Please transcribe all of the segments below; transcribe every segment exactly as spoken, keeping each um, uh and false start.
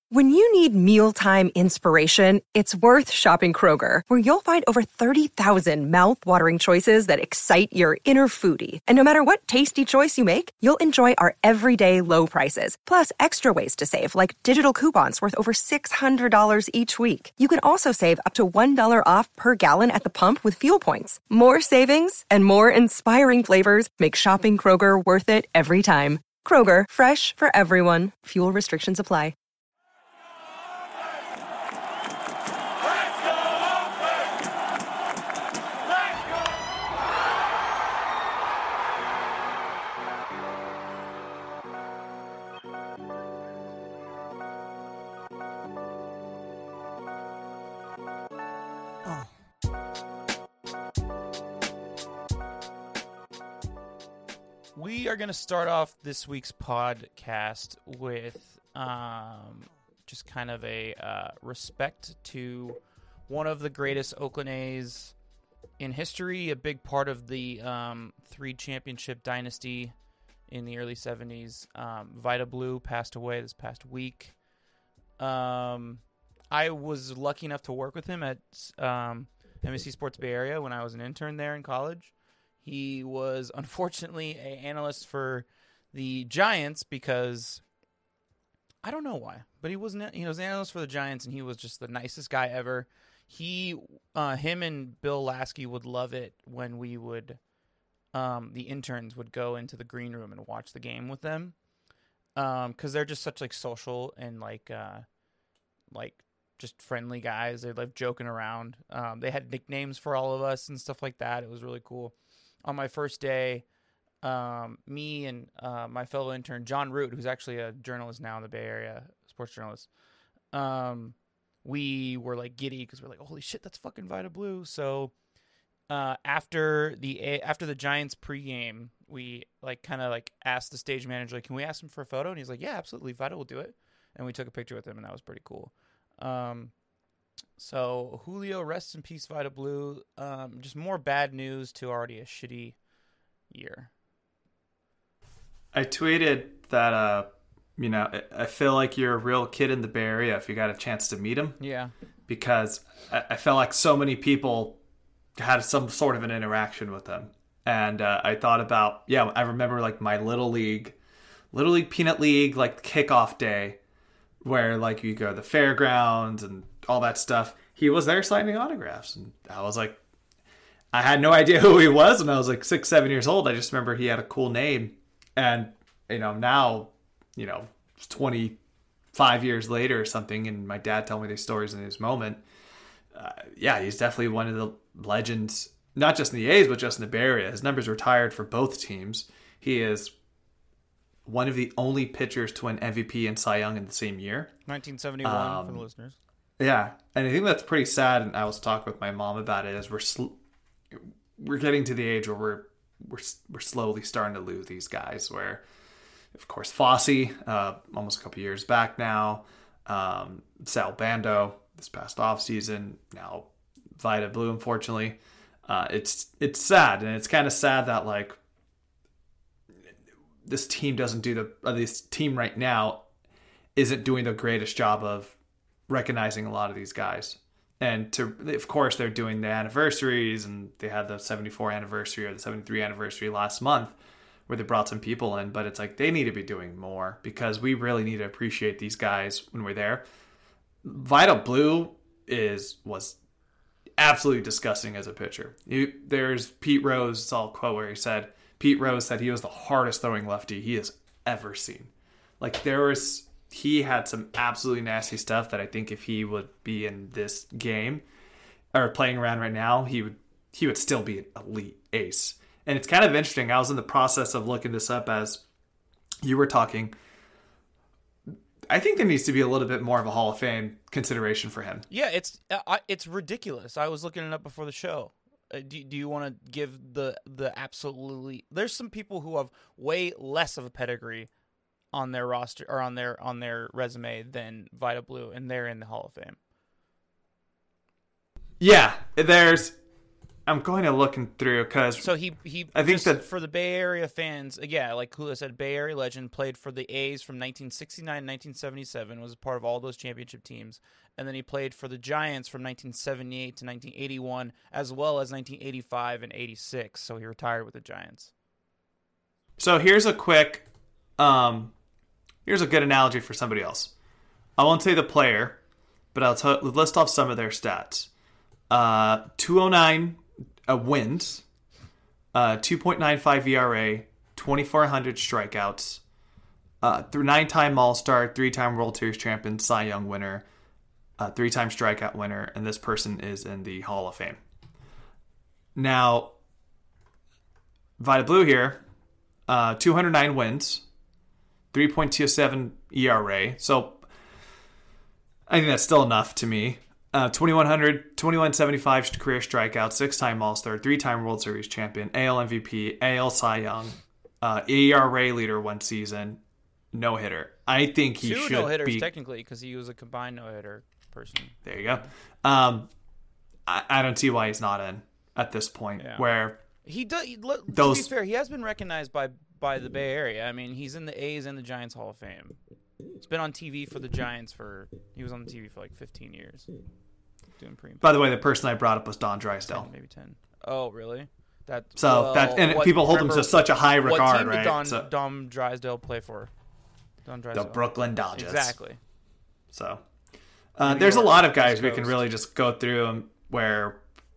When you need mealtime inspiration, it's worth shopping Kroger, where you'll find over thirty thousand mouth-watering choices that excite your inner foodie. And no matter what tasty choice you make, you'll enjoy our everyday low prices, plus extra ways to save, like digital coupons worth over six hundred dollars each week. You can also save up to one dollar off per gallon at the pump with fuel points. More savings and more inspiring flavors make shopping Kroger worth it every time. Kroger, fresh for everyone. Fuel restrictions apply. We are going to start off this week's podcast with um, just kind of a uh, respect to one of the greatest Oakland A's in history, a big part of the um, three championship dynasty in the early seventies. Um, Vida Blue passed away this past week. Um, I was lucky enough to work with him at um, M S C Sports Bay Area when I was an intern there in college. He was unfortunately an analyst for the Giants because I don't know why, but he wasn't. He was an analyst for the Giants, and he was just the nicest guy ever. He, uh, him, and Bill Lasky would love it when we would, um, the interns would go into the green room and watch the game with them, um, because they're just such like social and like, uh, like just friendly guys. They love joking around. Um, they had nicknames for all of us and stuff like that. It was really cool. On my first day, um, me and uh, my fellow intern, John Root, who's actually a journalist now in the Bay Area, sports journalist, um, we were like giddy because we're like, holy shit, that's fucking Vida Blue. So uh, after the after the Giants pregame, we like kind of like asked the stage manager, like, can we ask him for a photo? And he's like, yeah, absolutely, Vida will do it. And we took a picture with him, and that was pretty cool. Um, So, Julio, rest in peace, Vida Blue. Um, just more bad news to already a shitty year. I tweeted that, uh, you know, I feel like you're a real kid in the Bay Area if you got a chance to meet him. Yeah. Because I, I felt like so many people had some sort of an interaction with him. And uh, I thought about, yeah, I remember like my Little League, Little League Peanut League, like kickoff day, where like you go to the fairgrounds and all that stuff. He was there signing autographs, and I was like, I had no idea who he was when I was like six, seven years old. I just remember he had a cool name, and you know now, you know, twenty-five years later or something, and my dad told me these stories in his moment. Uh, yeah, he's definitely one of the legends, not just in the A's, but just in the Bay Area. His numbers retired for both teams. He is one of the only pitchers to win M V P and Cy Young in the same year. nineteen seventy-one um, for the listeners. Yeah, and I think that's pretty sad. And I was talking with my mom about it. As we're sl- we're getting to the age where we're we're we're slowly starting to lose these guys. Where, of course, Fosse, uh, almost a couple years back now, um, Sal Bando this past offseason, now Vida Blue, unfortunately. Uh, it's it's sad, and it's kind of sad that like this team doesn't do the uh, this team right now isn't doing the greatest job of recognizing a lot of these guys. And to of course they're doing the anniversaries, and they had the seventy-four anniversary or the seventy-three anniversary last month where they brought some people in, but it's like they need to be doing more because we really need to appreciate these guys when we're there. Vida Blue is was absolutely disgusting as a pitcher. You, there's Pete Rose, it's all a quote where he said, Pete Rose said he was the hardest throwing lefty he has ever seen. Like there was, he had some absolutely nasty stuff that I think if he would be in this game or playing around right now, he would, he would still be an elite ace. And it's kind of interesting. I was in the process of looking this up as you were talking. I think there needs to be a little bit more of a Hall of Fame consideration for him. Yeah, it's uh, it's ridiculous. I was looking it up before the show. Uh, do do you want to give the the absolutely? There's some people who have way less of a pedigree on their roster or on their on their resume than Vida Blue, and they're in the Hall of Fame. Yeah, there's. I'm going to looking through because So he he I think just that for the Bay Area fans, yeah, like Julio said, Bay Area legend, played for the A's from nineteen sixty-nine to nineteen seventy-seven, was a part of all those championship teams, and then he played for the Giants from nineteen seventy-eight to nineteen eighty-one, as well as nineteen eighty-five and eighty-six. So he retired with the Giants. So here's a quick, um, here's a good analogy for somebody else. I won't say the player, but I'll t- list off some of their stats. Uh, two oh nine uh, wins, uh, two point nine five E R A, twenty-four hundred strikeouts, uh, through nine-time All-Star, three-time World Series champion, Cy Young winner, uh, three-time strikeout winner, and this person is in the Hall of Fame. Now, Vida Blue here. Uh, two hundred nine wins, three point two seven E R A. So I think that's still enough to me. Uh, twenty-one hundred, twenty-one seventy-five career strikeouts, six-time All-Star, three-time World Series champion, A L M V P, A L Cy Young, uh, E R A leader one season, no hitter. I think he Two should no hitters be technically because he was a combined no hitter person. There you go. Um, I, I don't see why he's not in at this point. Yeah. Where He does. He, look, Those- to be fair, he has been recognized by by the Bay Area. I mean, he's in the A's and the Giants Hall of Fame. He's been on T V for the Giants for. He was on the T V for like fifteen years, doing pre. by the way, the person I brought up was Don Drysdale. Maybe ten. Oh, really? That So well, that and what- people hold him remember, to such a high regard, what team right? did Don, So- Dom Drysdale play for? Don the Drysdale. Brooklyn Dodgers. Exactly. So uh, New there's York, a lot of guys East we can Coast. really just go through them where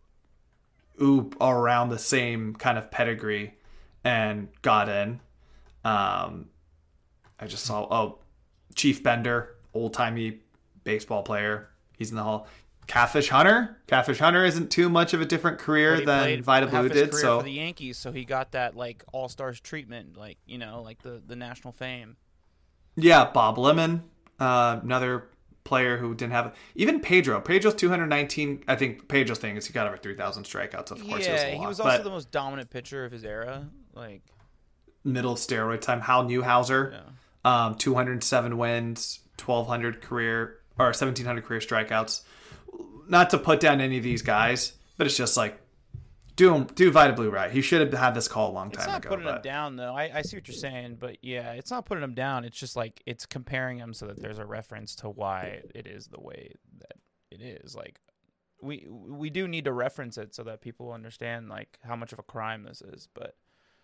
oop are around the same kind of pedigree and got in. Um, I just saw oh Chief Bender, old timey baseball player. He's in the hall. Catfish Hunter. Catfish Hunter isn't too much of a different career But he than played Vida half Blue his did. career So for the Yankees, so he got that like All Stars treatment, like you know, like the, the national fame. yeah, Bob Lemon, uh, another player who didn't have even Pedro. Pedro's two hundred nineteen. I think Pedro's thing is he got over three thousand strikeouts. Of course, yeah, he was, a lot, he was also but the most dominant pitcher of his era. Like, middle steroid time. Hal Newhouser, yeah. um, two hundred seven wins, twelve hundred career or seventeen hundred career strikeouts. Not to put down any of these guys, but it's just like do him, do Vida Blue right. He should have had this call a long time It's not ago. putting but him down, though. I, I see what you're saying, but yeah, it's not putting him down. It's just like it's comparing him so that there's a reference to why it is the way that it is. Like we we do need to reference it so that people understand like how much of a crime this is. But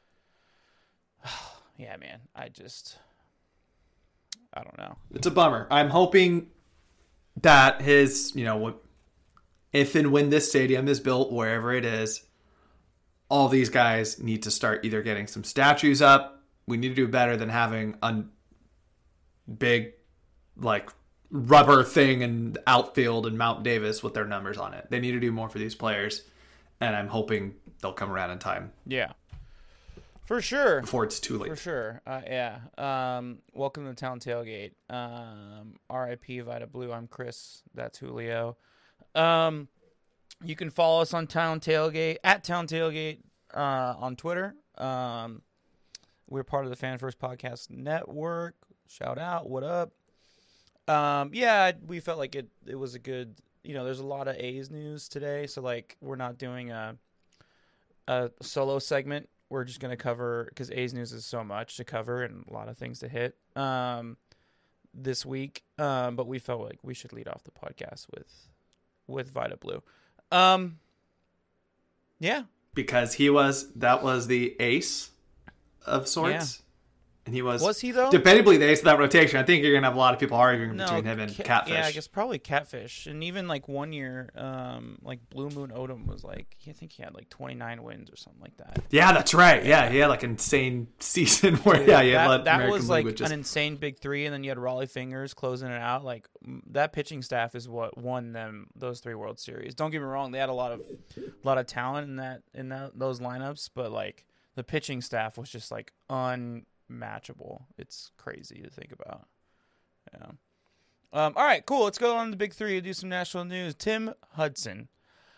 yeah, man, I just I don't know. It's a bummer. I'm hoping that his, you know, if and when this stadium is built, wherever it is, all these guys need to start either getting some statues up. We need to do better than having a big, like, rubber thing in the outfield in Mount Davis with their numbers on it. They need to do more for these players, and I'm hoping they'll come around in time Yeah, for sure. before it's too late. For sure. Uh, yeah. Um, welcome to the Town Tailgate. Um, R I P Vida Blue. I'm Chris. That's Julio. Um, you can follow us on Town Tailgate, at Town Tailgate uh, on Twitter. Um, we're part of the Fan First Podcast Network. Shout out. What up? Um, yeah, we felt like it, it was a good, you know, there's a lot of A's news today. So, like, we're not doing a, a solo segment. We're just going to cover, because A's news is so much to cover and a lot of things to hit um, this week. Um, but we felt like we should lead off the podcast with with Vida Blue. Um, yeah. Because he was, that was the ace of sorts. Yeah. And he was, Was he, though? debatably the ace of that rotation. I think you're going to have a lot of people arguing No, between him and Ca- Catfish. Yeah, I guess probably Catfish. And even like one year, um, like Blue Moon Odom was like, I think he had like twenty-nine wins or something like that. Yeah, that's right. Yeah, he had like an insane season where, yeah, he had that let that American was League like with just, an insane big three, and then you had Raleigh Fingers closing it out. Like m- that pitching staff is what won them those three World Series. Don't get me wrong; they had a lot of, a lot of talent in that in that those lineups, but like the pitching staff was just like unmatchable. It's crazy to think about. Yeah. Um. All right. Cool. Let's go on to the big three and do some national news. Tim Hudson.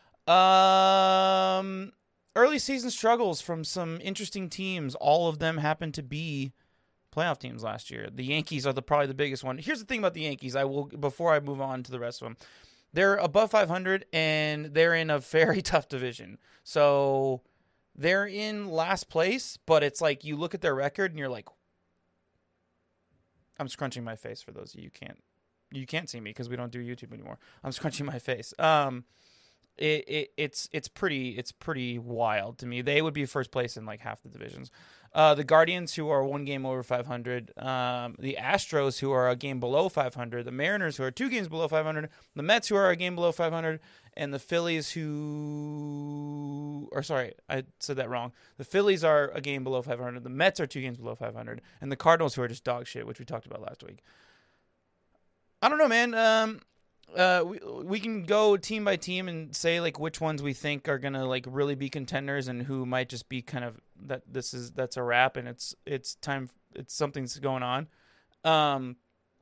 Um. Early season struggles from some interesting teams. All of them happen to be playoff teams last year. The Yankees are the probably the biggest one. Here's the thing about the Yankees. I will before I move on to the rest of them. they're above five hundred, and they're in a very tough division. So they're in last place, but it's like you look at their record and you're like, I'm scrunching my face for those of you who can't you can't see me because we don't do YouTube anymore. I'm scrunching my face. Um, it, it it's it's pretty it's pretty wild to me. They would be first place in like half the divisions. Uh, the Guardians, who are one game over five hundred, um, the Astros, who are a game below five hundred, the Mariners, who are two games below five hundred, the Mets, who are a game below five hundred, and the Phillies, who, or sorry, I said that wrong. The Phillies are a game below five hundred, the Mets are two games below five hundred, and the Cardinals, who are just dog shit, which we talked about last week. I don't know, man. Um, uh, we we can go team by team and say like which ones we think are gonna like really be contenders and who might just be kind of that this is that's a wrap and it's it's time it's something's going on. Um,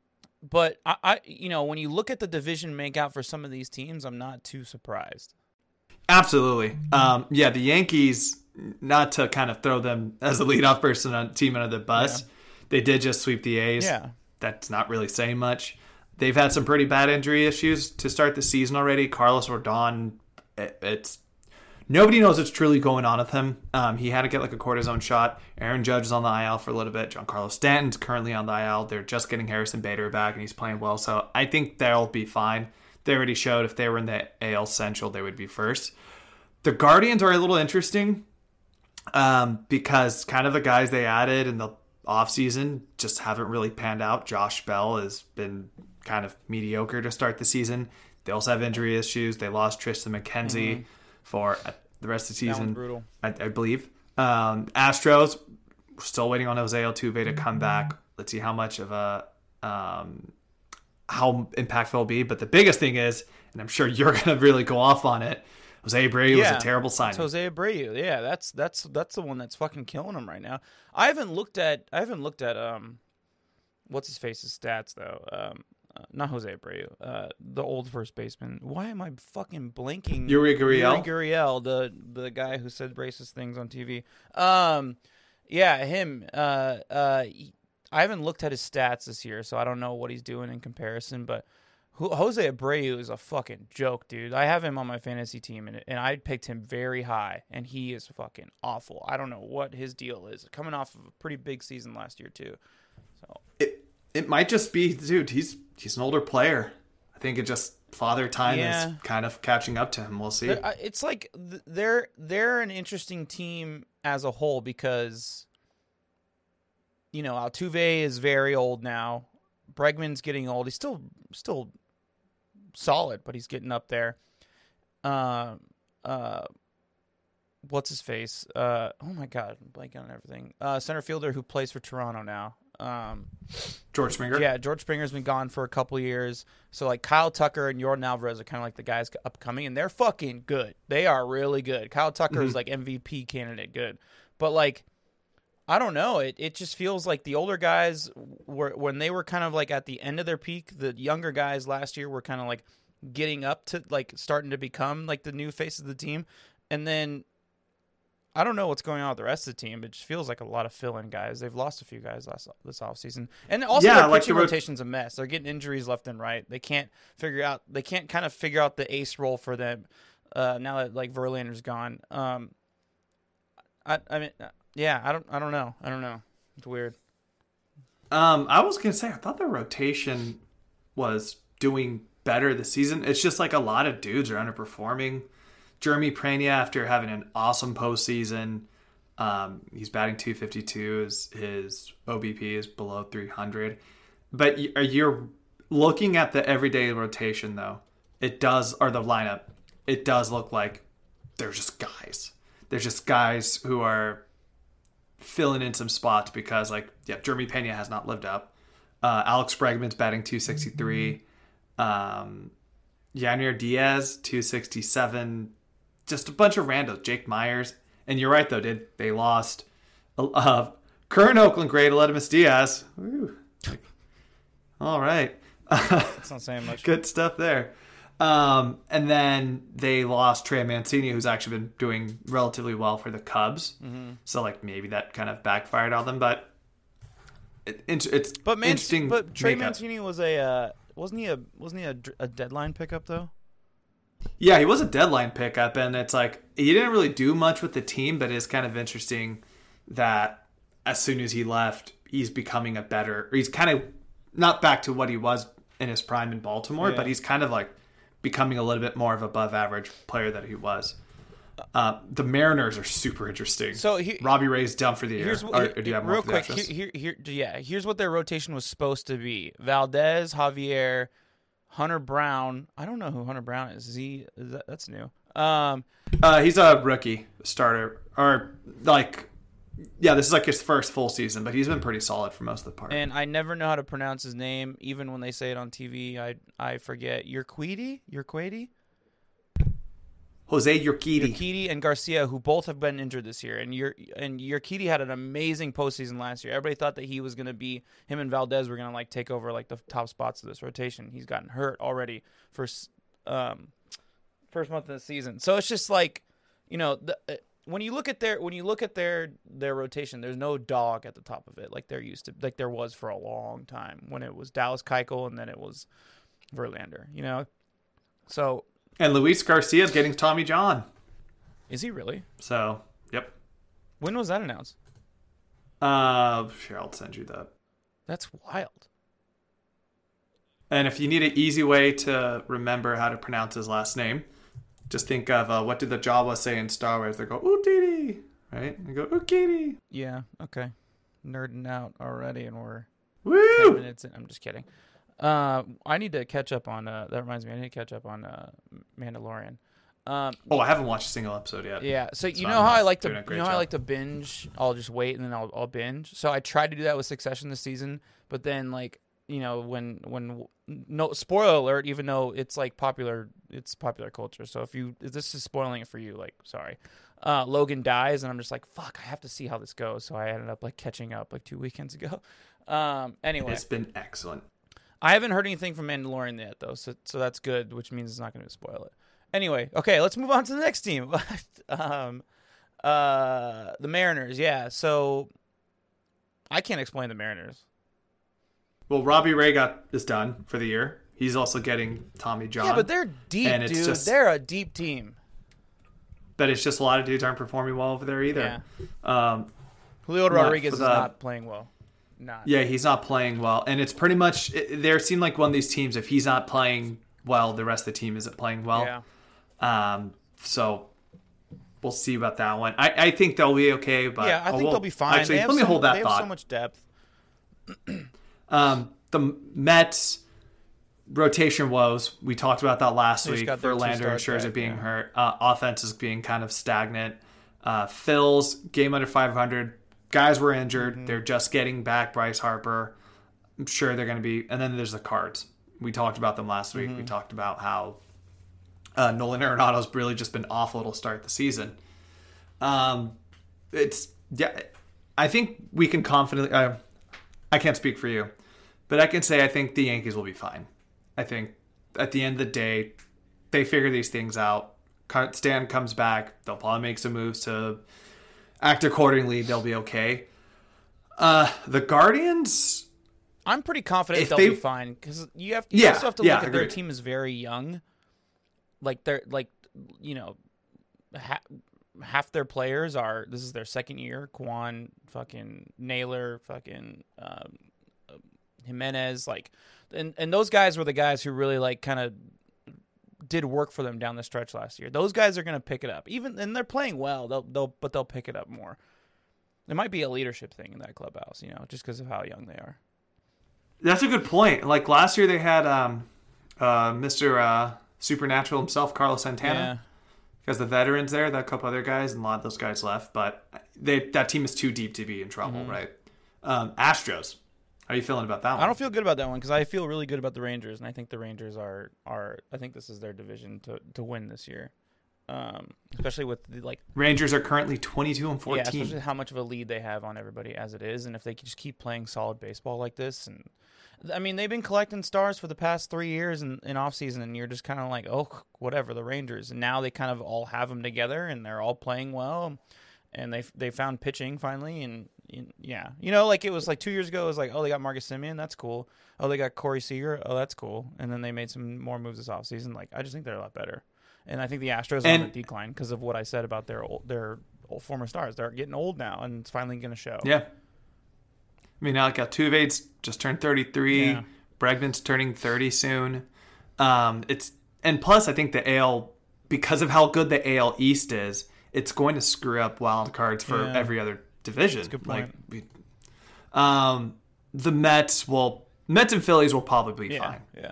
but I, I you know when you look at the division makeout for some of these teams, I'm not too surprised. Absolutely. Um, yeah, the Yankees, not to kind of throw them as the leadoff person on team under the bus, yeah. They did just sweep the A's. Yeah, that's not really saying much. They've had some pretty bad injury issues to start the season already. Carlos Rodon, it, it's nobody knows what's truly going on with him. Um, he had to get like a cortisone shot. Aaron Judge is on the I L for a little bit. Giancarlo Stanton's currently on the I L. They're just getting Harrison Bader back, and he's playing well. So I think they'll be fine. They already showed if they were in the A L Central, they would be first. The Guardians are a little interesting um, because kind of the guys they added in the offseason just haven't really panned out. Josh Bell has been kind of mediocre to start the season. They also have injury issues. They lost Tristan McKenzie mm-hmm. for uh, the rest of the season, brutal. I, I believe. Um, Astros, still waiting on Jose Altuve to come back. Let's see how much of a um, how impactful it'll be. But the biggest thing is, and I'm sure you're going to really go off on it, Jose Abreu yeah, was a terrible signing. Jose Abreu, yeah, that's that's that's the one that's fucking killing him right now. I haven't looked at I haven't looked at um, what's his face's stats though. Um, uh, not Jose Abreu, uh, the old first baseman. Why am I fucking blanking? Yuri Gurriel. Yuri Gurriel, the the guy who said racist things on T V. Um, yeah, him. Uh, uh, he, I haven't looked at his stats this year, so I don't know what he's doing in comparison, but. Jose Abreu is a fucking joke, dude. I have him on my fantasy team, and and I picked him very high, and he is fucking awful. I don't know what his deal is. Coming off of a pretty big season last year too. So it it might just be, dude. He's he's an older player. I think it just father time yeah. is kind of catching up to him. We'll see. It's like they're they're an interesting team as a whole because you know Altuve is very old now. Bregman's getting old. He's still still. solid, but he's getting up there. Uh, uh, what's his face? Uh, oh my God, I'm blanking on everything. Uh, center fielder who plays for Toronto now. Um, George Springer. Yeah, George Springer's been gone for a couple of years. So like Kyle Tucker and Yordan Alvarez are kind of like the guys upcoming, and they're fucking good. They are really good. Kyle Tucker mm-hmm. is like M V P candidate good, but like. I don't know. It it just feels like the older guys were when they were kind of like at the end of their peak. The younger guys last year were kind of like getting up to like starting to become like the new face of the team. And then I don't know what's going on with the rest of the team. It just feels like a lot of fill-in guys. They've lost a few guys last this offseason. And also yeah, their like pitching the rotation's a mess. They're getting injuries left and right. They can't figure out they can't kind of figure out the ace role for them uh, now that like Verlander's gone. Um, I I mean. Yeah, I don't. I don't know. I don't know. It's weird. Um, I was gonna say I thought the rotation was doing better this season. It's just like a lot of dudes are underperforming. Jeremy Pena, after having an awesome postseason, um, he's batting two fifty-two. His his O B P is below three hundred. But you're looking at the everyday rotation though. It does, or the lineup. It does look like they're just guys. They're just guys who are. Filling in some spots because, like, yeah, Jeremy Pena has not lived up. Uh, Alex Bregman's batting two sixty-three. Um, Yanir Diaz, two sixty-seven. Just a bunch of randos. Jake Myers. And you're right, though, did they lost uh, current Oakland great Aledmus Diaz. Woo. All right. That's not saying much. Good stuff there. Um, and then they lost Trey Mancini, who's actually been doing relatively well for the Cubs. Mm-hmm. So, like, maybe that kind of backfired on them. But it, it's but Man- interesting. But Trey makeup. Mancini was a uh, wasn't he a wasn't he a, a deadline pickup though? Yeah, he was a deadline pickup, and it's like he didn't really do much with the team, but it's kind of interesting that as soon as he left, he's becoming a better, or he's kind of not back to what he was in his prime in Baltimore, Yeah. but he's kind of like becoming a little bit more of above average player that he was. Uh, the Mariners are super interesting. So he, Robbie Ray's done for the year. Here's, Or, here- or do you have more real for the quick, Astros? here, here, here, yeah, here's what their rotation was supposed to be: Valdez, Javier, Hunter Brown. I don't know who Hunter Brown is. Is he? Is that, that's new. Um, Uh, he's a rookie starter, or like, yeah, this is like his first full season, but he's been pretty solid for most of the part. and I never know how to pronounce his name, even when they say it on T V. I I forget. Urquidy, Urquidy, Jose Urquidy. Urquidy, and Garcia, who both have been injured this year, and Ur- and Urquidy had an amazing postseason last year. Everybody thought that he was going to be him and Valdez were going to like take over like the top spots of this rotation. He's gotten hurt already for um first month of the season, so it's just like, you know, the, uh, when you look at their when you look at their their rotation, there's no dog at the top of it like there used to like there was for a long time when it was Dallas Keuchel and then it was Verlander. You know, so. And Luis Garcia's getting Tommy John. Is he really? So, yep. When was that announced? Uh, sure, I'll send you that. That's wild. And if you need an easy way to remember how to pronounce his last name, just think of uh, what did the Jawas say in Star Wars? They go, Utidi, right? They go, Ukidi. Yeah, okay. Nerding out already, and we're ten Woo! minutes in. I'm just kidding. Uh, I need to catch up on, uh, that reminds me, I need to catch up on uh, Mandalorian. Um, Oh, I haven't watched a single episode yet. yeah, so you So know I'm how I like to, doing a you great know how I job. like to binge? I'll just wait, and then I'll, I'll binge. So I tried to do that with Succession this season, but then, like, you know, when, when, no, spoiler alert, even though it's, like, popular, it's popular culture. So if you, if this is spoiling it for you, like, sorry. Uh, Logan dies, and I'm just like, fuck, I have to see how this goes. So I ended up, like, catching up, like, two weekends ago. Um, anyway. It's been excellent. I haven't heard anything from Mandalorian yet, though, so so that's good, which means it's not going to spoil it. Anyway, okay, let's move on to the next team. um, uh, the Mariners, yeah. So I can't explain the Mariners. Well, Robbie Ray got is done for the year. He's also getting Tommy John. Yeah, but they're deep, and it's dude. just- They're a deep team. But it's just a lot of dudes aren't performing well over there either. Yeah. Um, Julio What, Rodriguez for is the- not playing well. Not. yeah, he's not playing well. And it's pretty much, it, they seem like one of these teams, if he's not playing well, the rest of the team isn't playing well. Yeah. Um, so we'll see about that one. I, I think they'll be okay, but Yeah, I oh, think we'll- they'll be fine. Actually, They have let me so, hold that they thought. have so much depth. Um, the Mets rotation woes. We talked about that last They just week. got their two Verlander and stars Scherzer back, being yeah. hurt. Uh, offense is being kind of stagnant. Uh, Phil's game under five hundred. Guys were injured. Mm-hmm. They're just getting back Bryce Harper. I'm sure they're going to be. And then there's the Cards. We talked about them last week. Mm-hmm. We talked about how uh, Nolan Arenado's really just been awful to start the season. Um, it's yeah. I think we can confidently. Uh, I can't speak for you, but I can say I think the Yankees will be fine. I think at the end of the day, they figure these things out. Stan comes back. They'll probably make some moves to act accordingly. They'll be okay. Uh, the Guardians. I'm pretty confident If they'll they- be fine because you have you Yeah, also have to yeah, look at their agreed. team is very young. Like they're like, you know, ha- half their players are this is their second year. Kwan, fucking Naylor, fucking um, Jimenez, like, and and those guys were the guys who really like kind of did work for them down the stretch last year. Those guys are going to pick it up, even and they're playing well. They'll they'll but they'll pick it up more. There might be a leadership thing in that clubhouse, you know, just because of how young they are. That's a good point. Like last year, they had um, uh, Mister Uh, Supernatural himself, Carlos Santana. Because the veterans there, that couple other guys, and a lot of those guys left. But they that team is too deep to be in trouble, right? Um, Astros. How are you feeling about that one? I don't feel good about that one because I feel really good about the Rangers, and I think the Rangers are are I think this is their division to, to win this year, um, especially with the, like Rangers are currently twenty-two and yeah, fourteen. especially how much of a lead they have on everybody as it is, and if they could just keep playing solid baseball like this, and I mean they've been collecting stars for the past three years in, in off season, and you're just kind of like oh whatever the Rangers, and now they kind of all have them together, and they're all playing well, and they they found pitching finally, and. Yeah, you know, like it was like two years ago. It was like, oh, they got Marcus Semien, that's cool. Oh, they got Corey Seager, oh, that's cool. And then they made some more moves this offseason. Like, I just think they're a lot better. And I think the Astros And- are on the decline because of what I said about their old, their old former stars. They're getting old now, and it's finally going to show. Yeah. I mean, like Altuve's just turned thirty-three. Yeah. Bregman's turning thirty soon. Um, it's and plus, I think the A L, because of how good the A L East is, it's going to screw up wild cards for Yeah. every other division. That's a good Like, point. we, um, the Mets will Mets and Phillies will probably be Yeah, fine. yeah.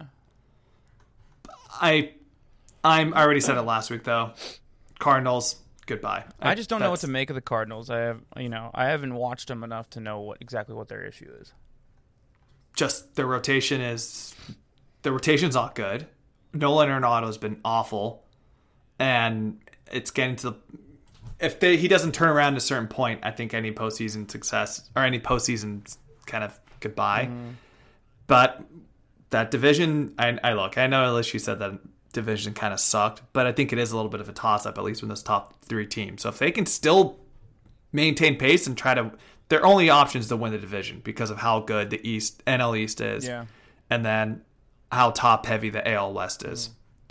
I, I'm I already said it last week though. Cardinals, goodbye. I just don't know what That's- to make of the Cardinals. I have, you know, I haven't watched them enough to know what exactly what their issue is. Just their rotation is the rotation's not good. Nolan Arenado has been awful, and it's getting to the if they, he doesn't turn around at a certain point, I think any postseason success or any postseason kind of goodbye. Mm-hmm. But that division, I, I look, I know Alicia said that division kind of sucked, but I think it is a little bit of a toss up, at least with those top three teams. So if they can still maintain pace and try to, their only option is to win the division because of how good the East N L East is, Yeah. and then how top heavy the A L West is. Mm.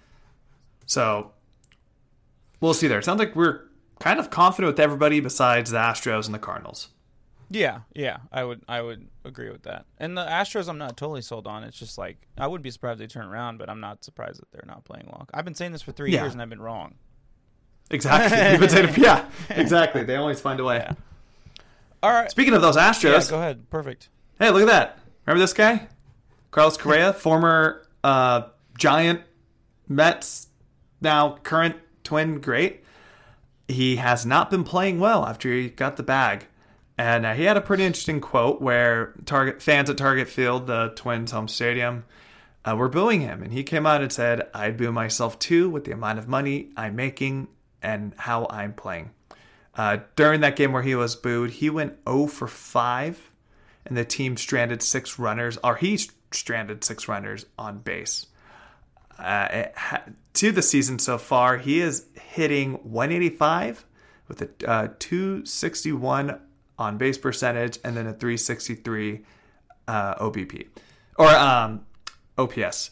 So we'll see there. It sounds like we're kind of confident with everybody besides the Astros and the Cardinals. Yeah, yeah, I would, I would agree with that. And the Astros, I'm not totally sold on. It's just like I wouldn't be surprised if they turn around, but I'm not surprised that they're not playing well. I've been saying this for three Yeah. years and I've been wrong. Exactly. You've been saying, yeah, exactly. They always find a way. Yeah. All right. Speaking of those Astros, Yeah, go ahead. Perfect. hey, look at that. Remember this guy? Carlos Correa, former uh, Giant, Mets, now current Twin great. He has not been playing well after he got the bag. And uh, he had a pretty interesting quote where Target fans at Target Field, the Twins home stadium, uh, were booing him. And he came out and said, I'd boo myself too with the amount of money I'm making and how I'm playing. Uh, during that game where he was booed, he went oh for five, and the team stranded six runners, or he stranded six runners on base. Uh, it ha- to the season so far, he is hitting one eighty-five with a uh, two sixty-one on base percentage and then a three sixty-three uh, O B P or um, O P S.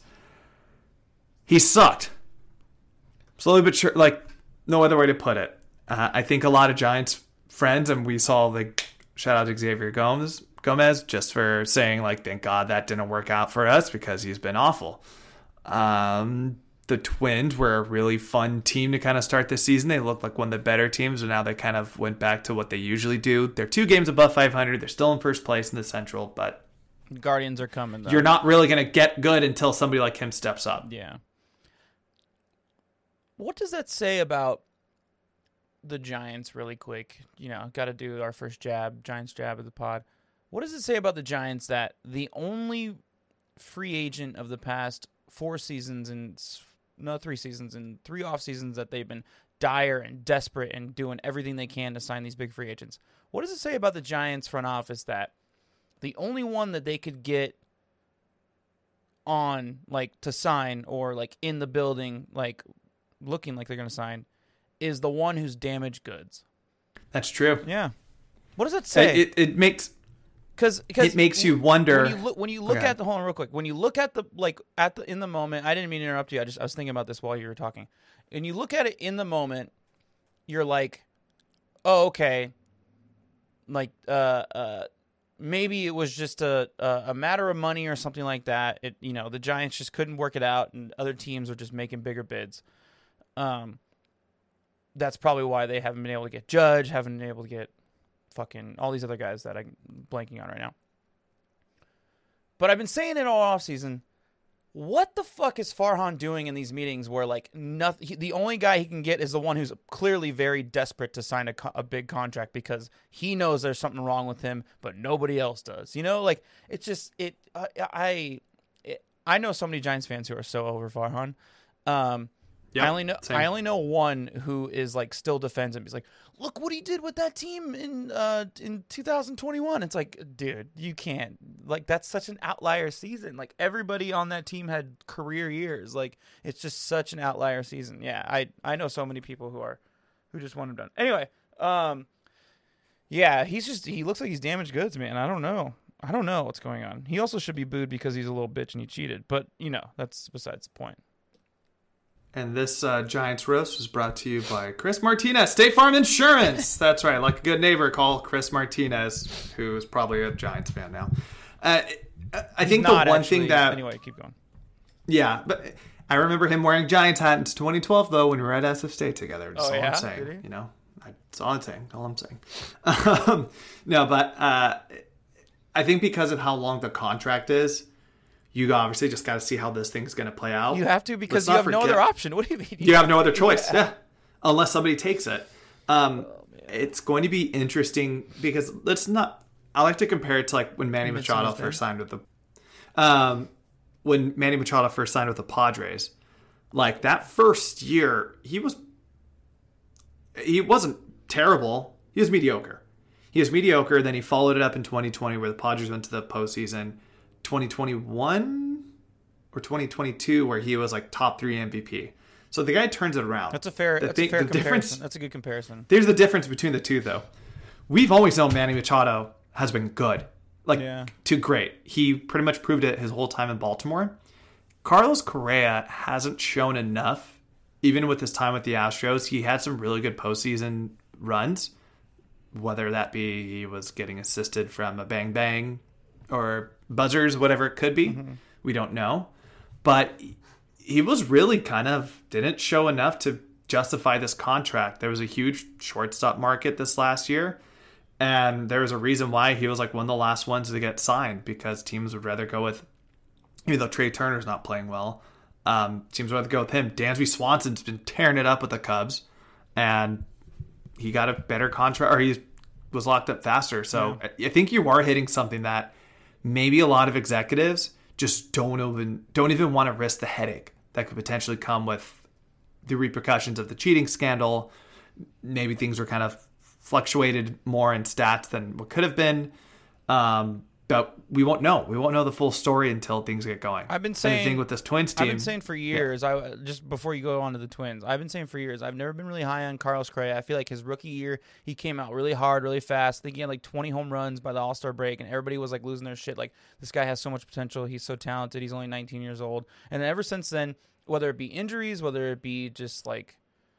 He sucked. Slowly but sure, like no other way to put it. Uh, I think a lot of Giants friends, and we saw like shout out to Xavier Gomez, Gomez just for saying like, thank God that didn't work out for us because he's been awful. Um, the Twins were a really fun team to kind of start this season. They looked like one of the better teams, and now they kind of went back to what they usually do. They're two games above five hundred. They're still in first place in the Central, but Guardians are coming, though. you're not really going to get good until somebody like him steps up. Yeah. What does that say about the Giants really quick? You know, got to do our first jab, Giants jab of the pod. What does it say about the Giants that the only free agent of the past four seasons and no three seasons and three off seasons that they've been dire and desperate and doing everything they can to sign these big free agents? What does it say about the Giants front office that the only one that they could get on, like, to sign or, like, in the building, like, looking like they're going to sign, is the one who's damaged goods? That's true. Yeah. What does that say? It, it, it makes Because it makes you wonder. when you look, when you look Okay. at the hold on real quick. When you look at the like at the in the moment, I didn't mean to interrupt you. I just I was thinking about this while you were talking. And you look at it in the moment, you're like, oh, okay. Like uh uh maybe it was just a a, a matter of money or something like that. It you know the Giants just couldn't work it out, and other teams were just making bigger bids. Um, that's probably why they haven't been able to get Judge, haven't been able to get fucking all these other guys that I'm blanking on right now. But I've been saying it all offseason. What the fuck is Farhan doing in these meetings where, like, nothing? He, the only guy he can get is the one who's clearly very desperate to sign a, co- a big contract because he knows there's something wrong with him, but nobody else does. You know, like, it's just it. I I, it, I know so many Giants fans who are so over Farhan. Um, Yep, I only know same. I only know one who is like still defends him. He's like, look what he did with that team in uh in two thousand twenty-one. It's like, dude, you can't, like, that's such an outlier season. Like, everybody on that team had career years. Like, it's just such an outlier season. Yeah, I I know so many people who are who just want him done. Anyway, um yeah, he's just he looks like he's damaged goods, man. I don't know. I don't know what's going on. He also should be booed because he's a little bitch and he cheated. But, you know, that's besides the point. And this uh, Giants roast was brought to you by Chris Martinez, State Farm Insurance. That's right. Like a good neighbor, call Chris Martinez, who is probably a Giants fan now. Uh, I think the one actually. thing that... Anyway, keep going. Yeah, but I remember him wearing Giants hat in twenty twelve, though, when we were at S F State together. That's oh, all yeah? I'm saying. Did he? You know, that's all I'm saying. All I'm saying. Um, no, but uh, I think because of how long the contract is, you obviously just got to see how this thing's going to play out. You have to because Let's you not have forget, no other option. What do you mean? You have no other choice, yeah. Yeah. Unless somebody takes it. Um, Oh, man. it's going to be interesting because let's not... I like to compare it to like when Manny Machado Midsummer's first Day. signed with the... Um, when Manny Machado first signed with the Padres, like that first year, he was... He wasn't terrible. He was mediocre. He was mediocre, then he followed it up in twenty twenty where the Padres went to the postseason. twenty twenty-one or twenty twenty-two where he was like top three M V P. So the guy turns it around. That's a fair, The that's thing- a fair the comparison. difference- That's a good comparison. There's the difference between the two, though. We've always known Manny Machado has been good, like Yeah. to great. He pretty much proved it his whole time in Baltimore. Carlos Correa hasn't shown enough, even with his time with the Astros. He had some really good postseason runs, whether that be he was getting assisted from a bang bang or buzzers, whatever it could be. Mm-hmm. We don't know, but he was really kind of didn't show enough to justify this contract. There was a huge shortstop market this last year, and there was a reason why he was like one of the last ones to get signed because teams would rather go with, even though Trey Turner's not playing well, um, teams would rather go with him. Dansby Swanson's been tearing it up with the Cubs, and he got a better contract, or he was locked up faster. So yeah. I think you are hitting something that maybe a lot of executives just don't even don't even want to risk the headache that could potentially come with the repercussions of the cheating scandal. Maybe things were kind of fluctuated more in stats than what could have been. Um, but we won't know. We won't know the full story until things get going. I've been saying... And the thing with this Twins team... I've been saying for years, yeah. I just before you go on to the Twins, I've been saying for years, I've never been really high on Carlos Correa. I feel like his rookie year, he came out really hard, really fast. I think he had like twenty home runs by the All-Star break, and everybody was like losing their shit. Like, this guy has so much potential. He's so talented. He's only nineteen years old. And then ever since then, whether it be injuries, whether it be just like,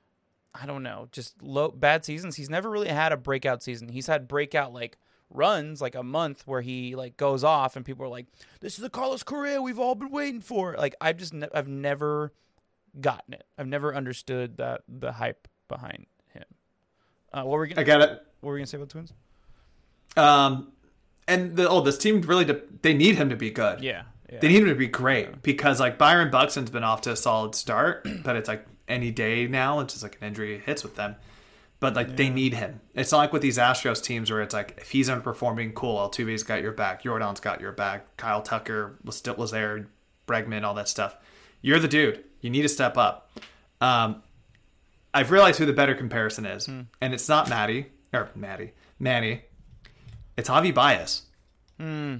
I don't know, just low bad seasons, he's never really had a breakout season. He's had breakout like runs, like a month where he like goes off and people are like, this is the Carlos Correa we've all been waiting for. Like, I've just ne- I've never gotten it. I've never understood that the hype behind him. Uh, what were we gonna, I got it. What were we gonna say about the Twins? Um, and the, oh, this team really de- they need him to be good. Yeah, yeah. They need him to be great yeah. because like Byron Buxton's been off to a solid start, but it's like any day now. It's just like an injury hits with them. But, like, yeah. they need him. It's not like with these Astros teams where it's like, if he's underperforming, cool, Altuve's got your back. Jordan's got your back. Kyle Tucker was still was there. Bregman, all that stuff. You're the dude. You need to step up. Um, I've realized who the better comparison is. Hmm. And it's not Maddie. Or Maddie. Manny. It's Javi Baez. Hmm.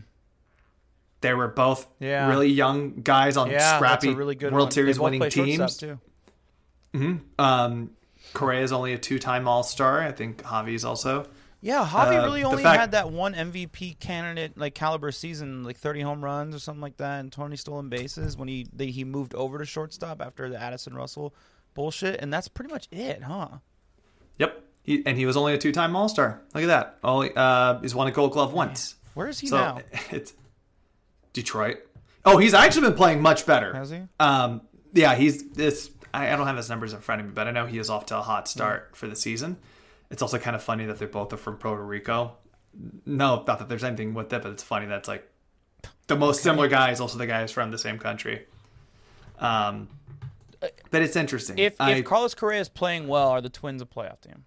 They were both yeah. really young guys on yeah, scrappy that's a really good World one. Series they both winning play teams. Too. Mm-hmm. Um Correa is only a two-time All-Star. I think Javi's also. Yeah, Javi uh, really only fact- had that one M V P candidate like caliber season, like thirty home runs or something like that, and twenty stolen bases when he they, he moved over to shortstop after the Addison Russell bullshit, and that's pretty much it, huh? Yep, he, and he was only a two-time All-Star. Look at that. Only uh, he's won a Gold Glove once. Man, where is he so now? It's Detroit. Oh, he's actually been playing much better. Has he? Um, yeah, he's this. I don't have his numbers in front of me, but I know he is off to a hot start yeah. for the season. It's also kind of funny that they're both from Puerto Rico. No, not that there's anything with it, but it's funny that's like the most okay. similar guy is also the guy who's from the same country. Um, but it's interesting. If, I, if Carlos Correa is playing well, are the Twins a playoff team?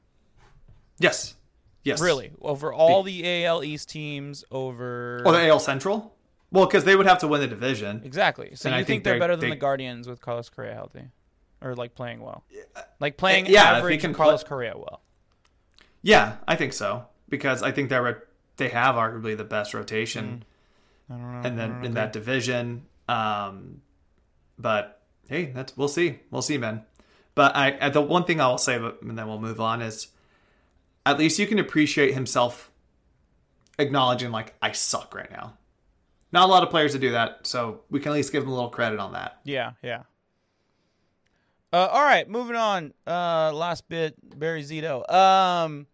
Yes. Yes. Really? Over all the A L East teams, over... Oh, the A L Central? Well, because they would have to win the division. Exactly. So and you I think, think they're, they're better than they, the Guardians with Carlos Correa healthy? Or, like, playing well? Like, playing yeah, average can Carlos play, Correa well? Yeah, I think so. Because I think they're, they have arguably the best rotation mm. I don't know. and then know in that division. Um, but, hey, that's we'll see. We'll see, man. But I, the one thing I will say, but, and then we'll move on, is at least you can appreciate himself acknowledging, like, I suck right now. Not a lot of players to do that, so we can at least give him a little credit on that. Yeah, yeah. Uh, all right, moving on. Uh, last bit, Barry Zito. Um,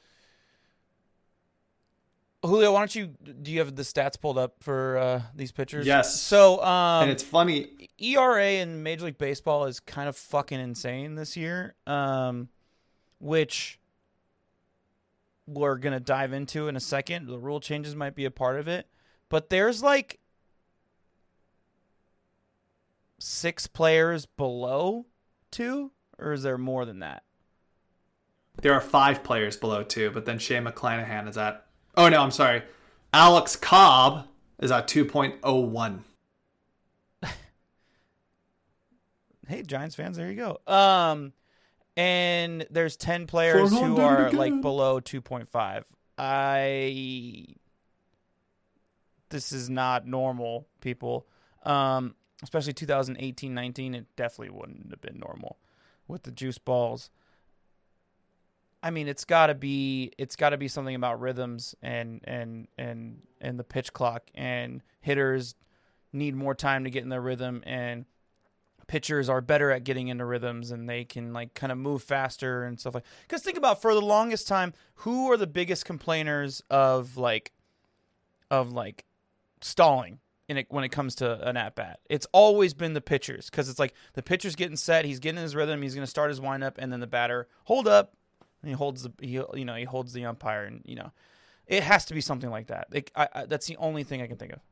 Julio, why don't you, do you have the stats pulled up for uh, these pitchers? Yes. So, um, and it's funny. E R A in Major League Baseball is kind of fucking insane this year, um, which we're going to dive into in a second. The rule changes might be a part of it. But there's like six players below two, or is there more than that? There are five players below two, but then Shane McClanahan is at... Oh, no, I'm sorry. Alex Cobb is at two point oh one. Hey, Giants fans, there you go. Um, and there's ten players who are again. like below two point five. I... This is not normal, people. Um, especially two thousand eighteen nineteen, it definitely wouldn't have been normal with the juice balls. I mean, it's got to be it's got to be something about rhythms and and and and the pitch clock, and hitters need more time to get in their rhythm, and pitchers are better at getting into rhythms, and they can like kind of move faster and stuff like. Because think about, for the longest time, who are the biggest complainers of like of like stalling in it when it comes to an at bat? It's always been the pitchers, because it's like the pitcher's getting set, he's getting his rhythm, he's going to start his windup, and then the batter hold up. And he holds the he, you know he holds the umpire, and you know it has to be something like that. It, I, I, that's the only thing I can think of.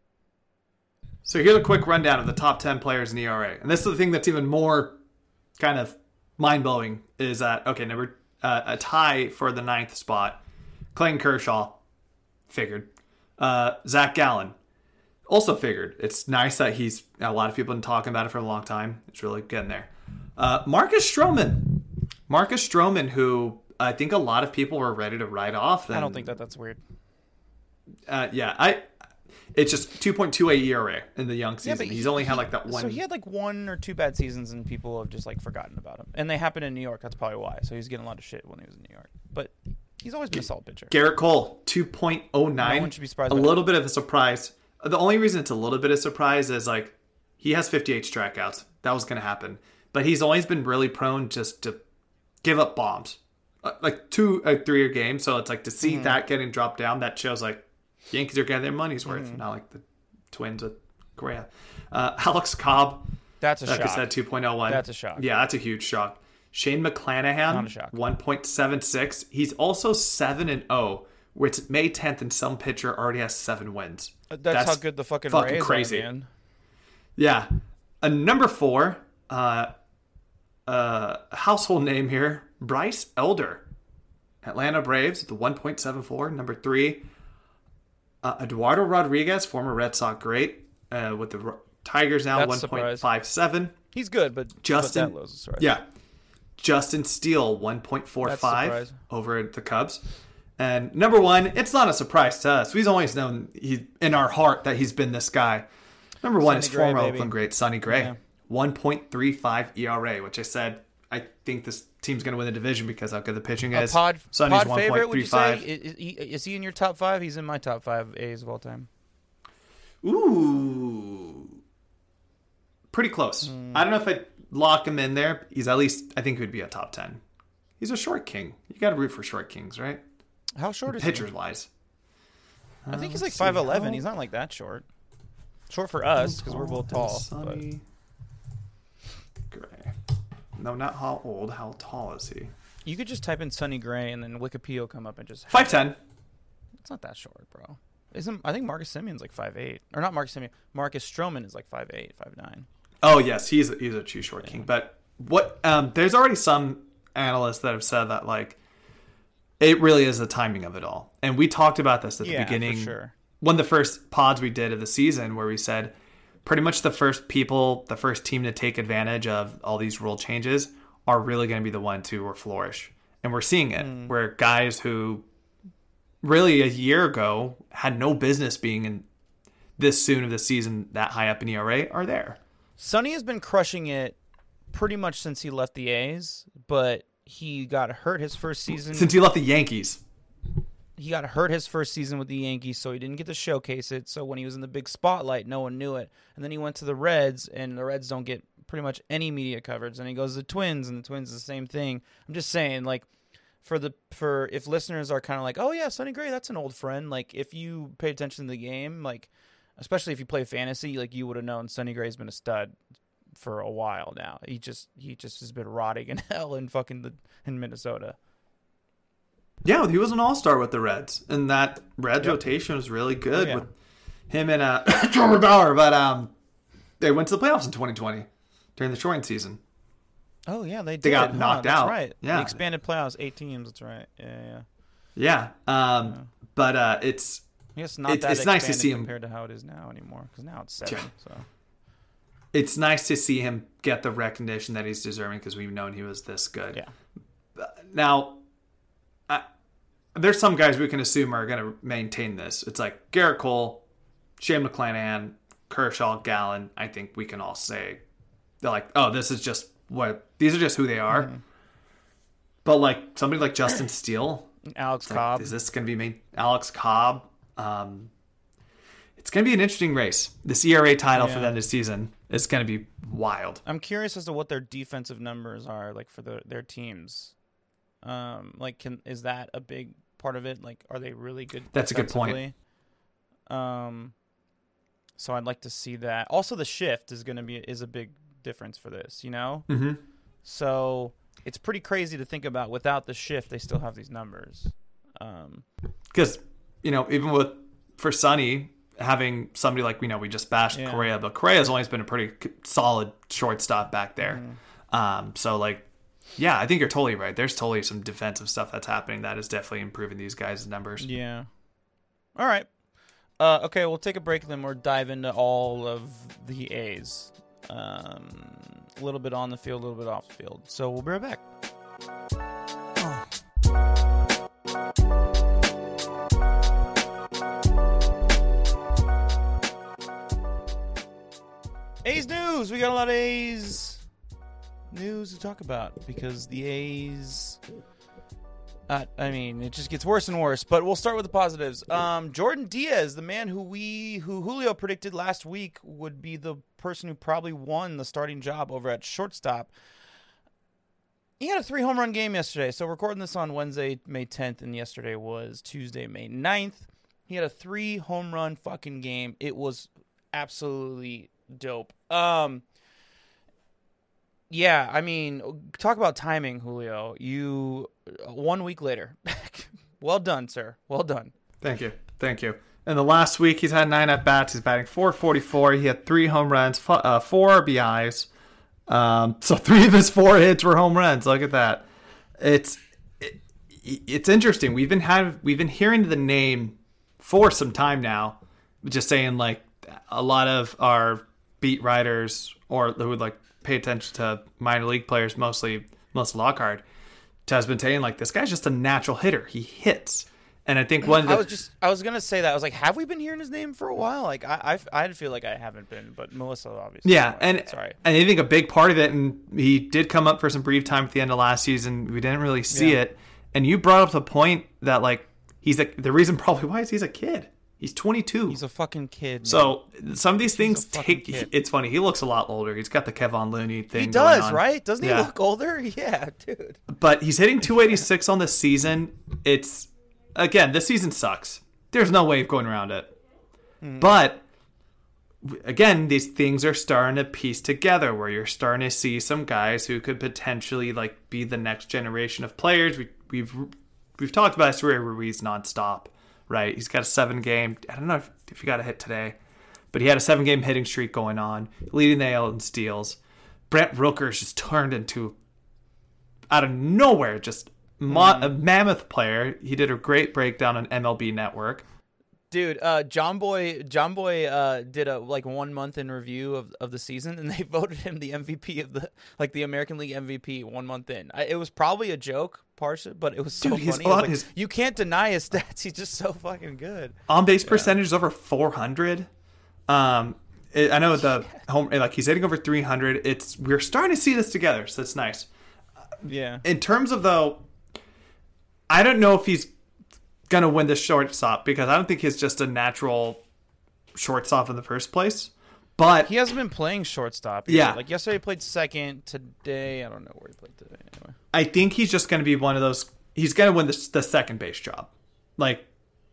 So here's a quick rundown of the top ten players in E R A, and this is the thing that's even more kind of mind blowing. Is that okay? Number uh, a tie for the ninth spot. Clayton Kershaw, figured. Uh, Zach Gallen, also figured. It's nice that he's a lot of people have been talking about it for a long time. It's really getting there. Uh, Marcus Stroman. Marcus Stroman, who I think a lot of people were ready to write off. Then, I don't think that that's weird. Uh, yeah, I. It's just two point two eight E R A in the young season. Yeah, He's he, only had he, like that one. So he had like one or two bad seasons, and people have just like forgotten about him. And they happened in New York. That's probably why. So he's getting a lot of shit when he was in New York. But he's always been a solid pitcher. Garrett Cole, two point oh nine. No one should be surprised. A little bit of a surprise. The only reason it's a little bit of a surprise is like he has fifty-eight strikeouts. That was going to happen. But he's always been really prone just to give up bombs. Uh, like two or three a game. So it's like to see mm-hmm. that getting dropped down, that shows like Yankees are getting their money's worth. Mm-hmm. Not like the Twins with Correa. Uh, Alex Cobb. That's a like shock. I said, two point oh one. That's a shock. Yeah, that's a huge shock. Shane McClanahan, Not a shock. one point seven six. He's also seven and oh, which May tenth, and some pitcher already has seven wins. That's, that's how good the fucking, fucking Rays crazy. Are, man. Yeah. A number four, uh, uh, household name here, Bryce Elder. Atlanta Braves at the one point seven four. Number three, uh, Eduardo Rodriguez, former Red Sox great, uh, with the Tigers now, one point five seven. He's good, but Justin, but that was a surprise. Yeah. Justin Steele, one point four five over at the Cubs. And number one, it's not a surprise to us. We've always known he, in our heart that he's been this guy. Number one Sonny is Gray, former baby. Oakland great Sonny Gray. Yeah. one point three five E R A, which I said I think this team's going to win the division because how good the pitching is. A pod, Sonny's pod favorite, would you say? one point three five. Is, is, is he in your top five? He's in my top five A's of all time. Ooh. Pretty close. Mm. I don't know if I'd lock him in there. He's at least, I think he would be a top ten. He's a short king. You got to root for short kings, right? How short is Pitchers he? wise. I think uh, he's like five eleven. He's not like that short. Short for us because we're both tall. Sonny Gray. No, not how old. How tall is he? You could just type in Sonny Gray and then Wikipedia will come up and just five ten. It's not that short, bro. Isn't I think Marcus Simeon's like five eight, or not Marcus Simeon. Marcus Stroman is like five eight, five nine. Oh yes, he's he's a true short yeah. king. But what? Um, there's already some analysts that have said that like it really is the timing of it all, and we talked about this at the yeah, beginning. For sure. One of the first pods we did of the season, where we said pretty much the first people, the first team to take advantage of all these rule changes are really going to be the ones who will flourish, and we're seeing it. Mm. Where guys who really a year ago had no business being in this soon of the season that high up in E R A are there. Sonny has been crushing it pretty much since he left the A's, but he got hurt his first season. Since he left the Yankees. He got hurt his first season with the Yankees, so he didn't get to showcase it. So when he was in the big spotlight, no one knew it. And then he went to the Reds, and the Reds don't get pretty much any media coverage. And he goes to the Twins, and the Twins is the same thing. I'm just saying, like, for the for if listeners are kind of like, oh yeah, Sonny Gray, that's an old friend. Like, if you pay attention to the game, like, especially if you play fantasy, like, you would have known Sonny Gray's been a stud for a while now. He just he just has been rotting in hell in fucking the, in Minnesota. Yeah, he was an all-star with the Reds, and that Reds Yep. rotation was really good Oh, yeah. with him and uh, Trevor Bauer. But um, they went to the playoffs in twenty twenty during the shortened season. Oh yeah, they did. They got huh? knocked That's out. right. Yeah. The expanded playoffs, eight teams. That's right. Yeah, yeah. Yeah, um, Yeah. but uh, it's I guess not It's- that it's nice to expanded see him- compared to how it is now anymore. Because now it's seven. Yeah. So it's nice to see him get the recognition that he's deserving because we've known he was this good. yeah, Now, I, there's some guys we can assume are going to maintain this. It's like Garrett Cole, Shane McClanahan, Kershaw, Gallen. I think we can all say they're like, oh, this is just what these are just who they are. Mm-hmm. But like somebody like Justin Steele, Alex it's like, Cobb. is this going to be main, Alex Cobb? Um, it's going to be an interesting race. This E R A title for Yeah. them this season is going to be wild. I'm curious as to what their defensive numbers are like for the, their teams. Um, like, can is that a big part of it? Like, are they really good? That's a good point. defensively? Um, so I'd like to see that. Also, the shift is going to be is a big difference for this. You know, Mm-hmm. so it's pretty crazy to think about. Without the shift, they still have these numbers. Um, Because, you know, even with, for Sonny, having somebody like, you know, we just bashed Yeah. Correa, but Correa's always been a pretty solid shortstop back there. Mm. Um, so, like, yeah, I think you're totally right. There's totally some defensive stuff that's happening that is definitely improving these guys' numbers. Yeah. All right. Uh, okay, we'll take a break, then we'll dive into all of the A's. Um, a little bit on the field, a little bit off the field. So we'll be right back. A's news. We got a lot of A's news to talk about because the A's. Uh, I mean, it just gets worse and worse. But we'll start with the positives. Um, Jordan Diaz, the man who we, who Julio predicted last week would be the person who probably won the starting job over at shortstop. He had a three home run game yesterday. So recording this on Wednesday, May tenth, and yesterday was Tuesday, May ninth. He had a three home run fucking game. It was absolutely dope. Um, yeah, I mean, talk about timing, Julio. You one week later. Well done, sir. Well done. Thank you. Thank you. In the last week, he's had nine at-bats. He's batting four forty-four. He had three home runs, f- uh, four R B Is. Um, so three of his four hits were home runs. Look at that. It's it, it's interesting. We've been have we've been hearing the name for some time now. Just saying, like, a lot of our beat writers or who would like pay attention to minor league players, mostly Melissa Lockhart, has been saying, like, this guy's just a natural hitter. He hits. And I think one of the, I was just I was gonna say that. I was like, have we been hearing his name for a while? Like, I I, I feel like I haven't been, but Melissa obviously. yeah, and sorry. and I think a big part of it, and he did come up for some brief time at the end of last season. We didn't really see Yeah. it, and you brought up the point that, like, he's a, the reason probably why is he's a kid. He's twenty-two. He's a fucking kid. Man. So some of these things a fucking take. kid. It's funny. He looks a lot older. He's got the Kevon Looney thing. he going does, on. right? Doesn't Yeah. he look older? Yeah, dude. But he's hitting two eighty-six on the season. It's, again, this season sucks. There's no way of going around it. Mm. But again, these things are starting to piece together where you're starting to see some guys who could potentially, like, be the next generation of players. We, we've we've talked about Esteury Ruiz nonstop, right? He's got a seven game. I don't know if, if he got a hit today, but he had a seven game hitting streak going on, leading the A L in steals. Brent Rooker's just turned into, out of nowhere, just mo- a mammoth player. He did a great breakdown on M L B Network. Dude, uh, John Boy, John Boy, uh, did a like one month in review of, of the season, and they voted him the M V P of the like the American League M V P one month in. I, it was probably a joke, partially, but it was so Dude, he's funny. I was on like, his- you can't deny his stats. He's just so fucking good. On base percentage is over four hundred. Um, it, I know the home like he's hitting over three hundred. It's we're starting to see this together, so it's nice. Yeah. In terms of though, I don't know if he's gonna win the shortstop because I don't think he's just a natural shortstop in the first place. But he hasn't been playing shortstop either. Yeah. Like yesterday he played second. Today, I don't know where he played today. Anyway. I think he's just going to be one of those. He's going to win the, the second base job. Like,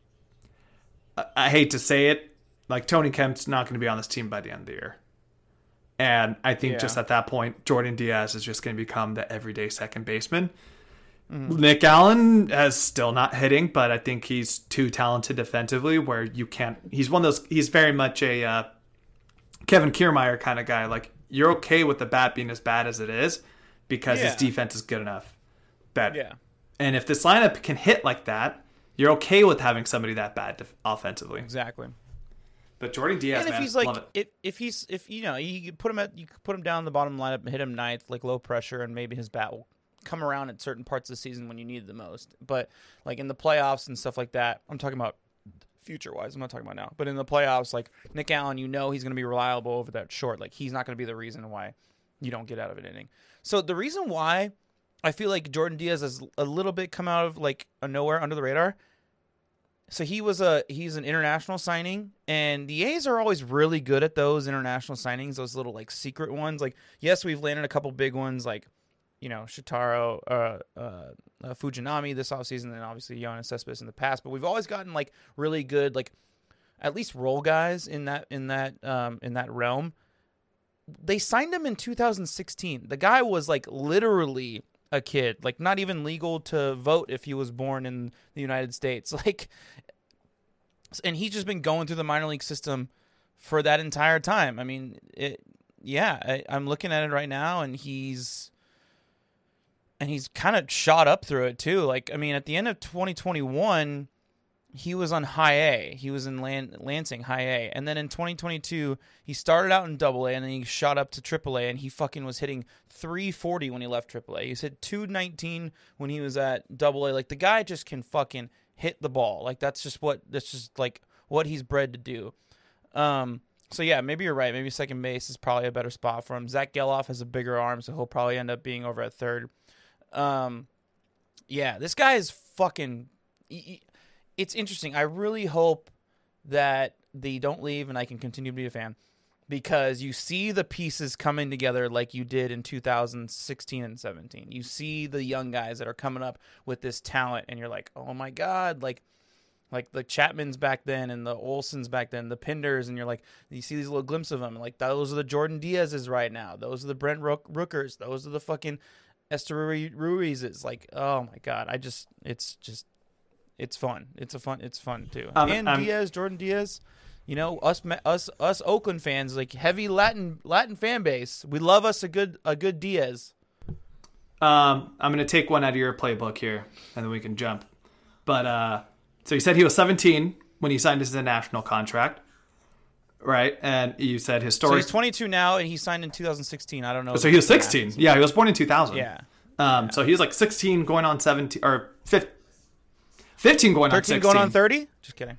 I, I hate to say it. Like, Tony Kemp's not going to be on this team by the end of the year. And I think Yeah. just at that point, Jordan Diaz is just going to become the everyday second baseman. Mm-hmm. Nick Allen has still not hitting, but I think he's too talented defensively where you can't. He's one of those. He's very much a uh, Kevin Kiermaier kind of guy. Like, you're okay with the bat being as bad as it is because Yeah. his defense is good enough. Bad. Yeah. And if this lineup can hit like that, you're okay with having somebody that bad def- offensively. Exactly. But Jordan Diaz, And if man, he's like, love it. if if he's if you know you could put him at you could put him down in the bottom lineup and hit him ninth, like low pressure, and maybe his bat will come around at certain parts of the season when you need it the most. But like in the playoffs and stuff like that, I'm talking about future wise. I'm not talking about now. But in the playoffs, like Nick Allen, you know he's going to be reliable over that short. Like he's not going to be the reason why you don't get out of an inning. So the reason why I feel like Jordan Diaz has a little bit come out of like a nowhere under the radar. So he was a he's an international signing, and the A's are always really good at those international signings, those little like secret ones. Like yes, we've landed a couple big ones, like you know Shitaro, uh, uh, uh, Fujinami this offseason, and obviously Yoenis Cespedes in the past. But we've always gotten like really good, like at least role guys in that in that um, in that realm. They signed him in two thousand sixteen. The guy was like literally a kid, like not even legal to vote if he was born in the United States. Like, and he's just been going through the minor league system for that entire time. I mean, it, yeah, I, I'm looking at it right now, and he's and he's kind of shot up through it too. Like, I mean, at the end of twenty twenty-one, he was on high A. He was in Lan- Lansing high A, and then in twenty twenty-two, he started out in double A, and then he shot up to triple A, and he fucking was hitting three forty when he left triple A. He's hit two nineteen when he was at double A. Like, the guy just can fucking hit the ball. Like, that's just what that's just like what he's bred to do. Um, so yeah, maybe you're right. Maybe second base is probably a better spot for him. Zach Geloff has a bigger arm, so he'll probably end up being over at third. Um, yeah, this guy is fucking. He, It's interesting. I really hope that they don't leave and I can continue to be a fan, because you see the pieces coming together like you did in two thousand sixteen and seventeen. You see the young guys that are coming up with this talent, and you're like, oh my God, like like the Chapmans back then and the Olsons back then, the Pinders, and you're like, you see these little glimpses of them. Like, those are the Jordan Diaz's right now. Those are the Brent Rook- Rookers. Those are the fucking Esther Ruiz's. Like, oh my God. I just, it's just, It's fun. It's a fun. It's fun too. Um, and um, Diaz, Jordan Diaz, you know, us, us, us Oakland fans, like heavy Latin, Latin fan base. We love us a good, a good Diaz. Um, I'm going to take one out of your playbook here, and then we can jump. But uh, so you said he was seventeen when he signed his international contract, right? And you said So historic. he's twenty-two now, and he signed in two thousand sixteen. I don't know. So he was sixteen. Yeah, he was born in two thousand. Yeah. Um, yeah. So he was like sixteen going on seventeen, or fifteen, fifteen going on thirteen sixteen. going on thirty. Just kidding.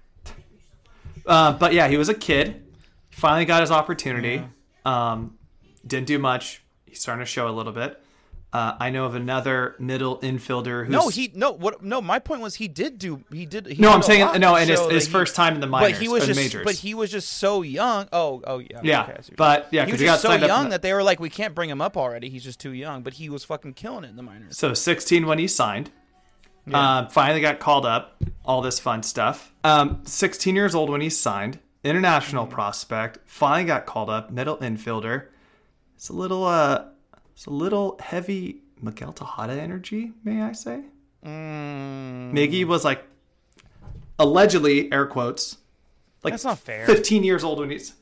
Uh, but yeah, he was a kid. Finally got his opportunity. Yeah. Um, didn't do much. He's starting to show a little bit. Uh, I know of another middle infielder who's No, he no what no. My point was he did do he did. He no. did I'm a saying lot no, to and his, show his that he- first time in the minors, But he was or just majors. but he was just so young. Oh oh yeah. yeah, okay, I see what you're but yeah, He because was he got just so signed up in young the- that they were like, we can't bring him up already. He's just too young. But he was fucking killing it in the minors. So sixteen when he signed. Yeah. Um, finally got called up. All this fun stuff. Um, sixteen years old when he signed. International Mm-hmm. prospect. Finally got called up. Middle infielder. It's a little uh, it's a little heavy Miguel Tejada energy, may I say? Mm, Miggy was like allegedly, air quotes, like That's not fair. fifteen years old when he's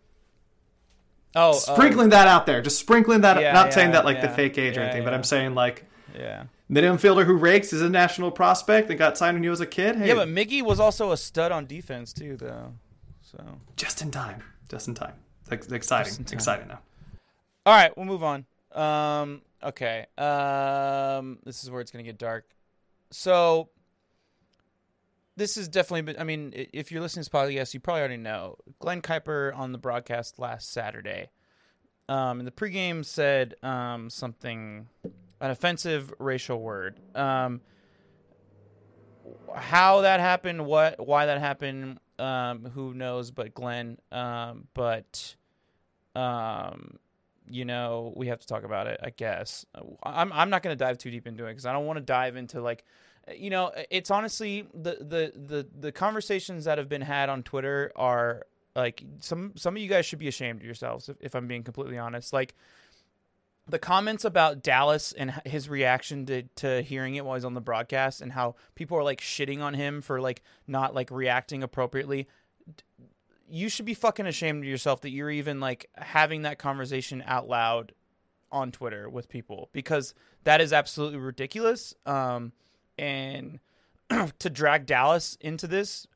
oh, sprinkling that out there. Just sprinkling that. Yeah, not saying yeah, that like the yeah, fake age or yeah, anything, but yeah. I'm saying like. oh, yeah. Mid infielder who rakes is a national prospect and got signed when he was a kid. Hey, Yeah, but Miggy was also a stud on defense too, though. So just in time. Just in time. It's exciting. Just in It's time. exciting now. all right, we'll move on. Um, okay. Um, this is where it's gonna get dark. So this is definitely. I mean, i- if you're listening to this podcast, you probably already know Glenn Kuiper on the broadcast last Saturday. Um, in the pregame said um something, an offensive racial word. Um, how that happened, what, why that happened, um, who knows? But Glenn. Um, but um, you know, we have to talk about it, I guess. I'm I'm not going to dive too deep into it because I don't want to dive into, like, you know, it's honestly the, the, the, the conversations that have been had on Twitter are, like, some, some of you guys should be ashamed of yourselves, if, if I'm being completely honest. Like, the comments about Dallas and his reaction to, to hearing it while he's on the broadcast and how people are, like, shitting on him for, like, not, like, reacting appropriately. You should be fucking ashamed of yourself that you're even, like, having that conversation out loud on Twitter with people, because that is absolutely ridiculous. Um, and to drag Dallas into this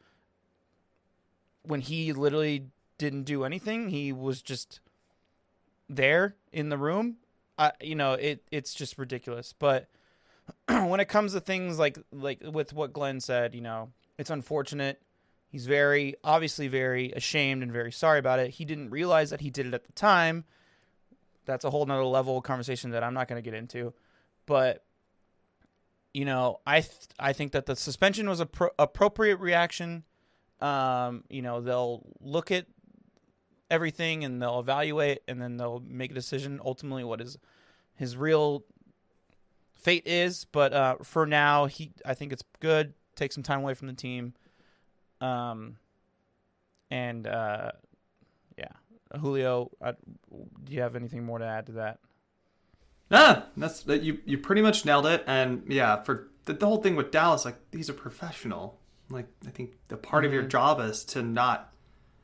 when he literally didn't do anything, he was just there in the room. Uh, you know, it it's just ridiculous. But when it comes to things like like with what Glenn said, you know, it's unfortunate. He's very, obviously very ashamed and very sorry about it. He didn't realize that he did it at the time. That's a whole nother level of conversation that I'm not going to get into. But, you know, I th- I think that the suspension was a pro- appropriate reaction. Um, you know, they'll look at everything and they'll evaluate and then they'll make a decision ultimately what is his real fate is. But uh, for now, he I think it's good. Take some time away from the team. Um, and, uh, yeah, Julio, uh, do you have anything more to add to that? Nah, that's that. You, you pretty much nailed it. And yeah, for the, the whole thing with Dallas, like, he's a professional. Like, I think the part mm-hmm. of your job is to not,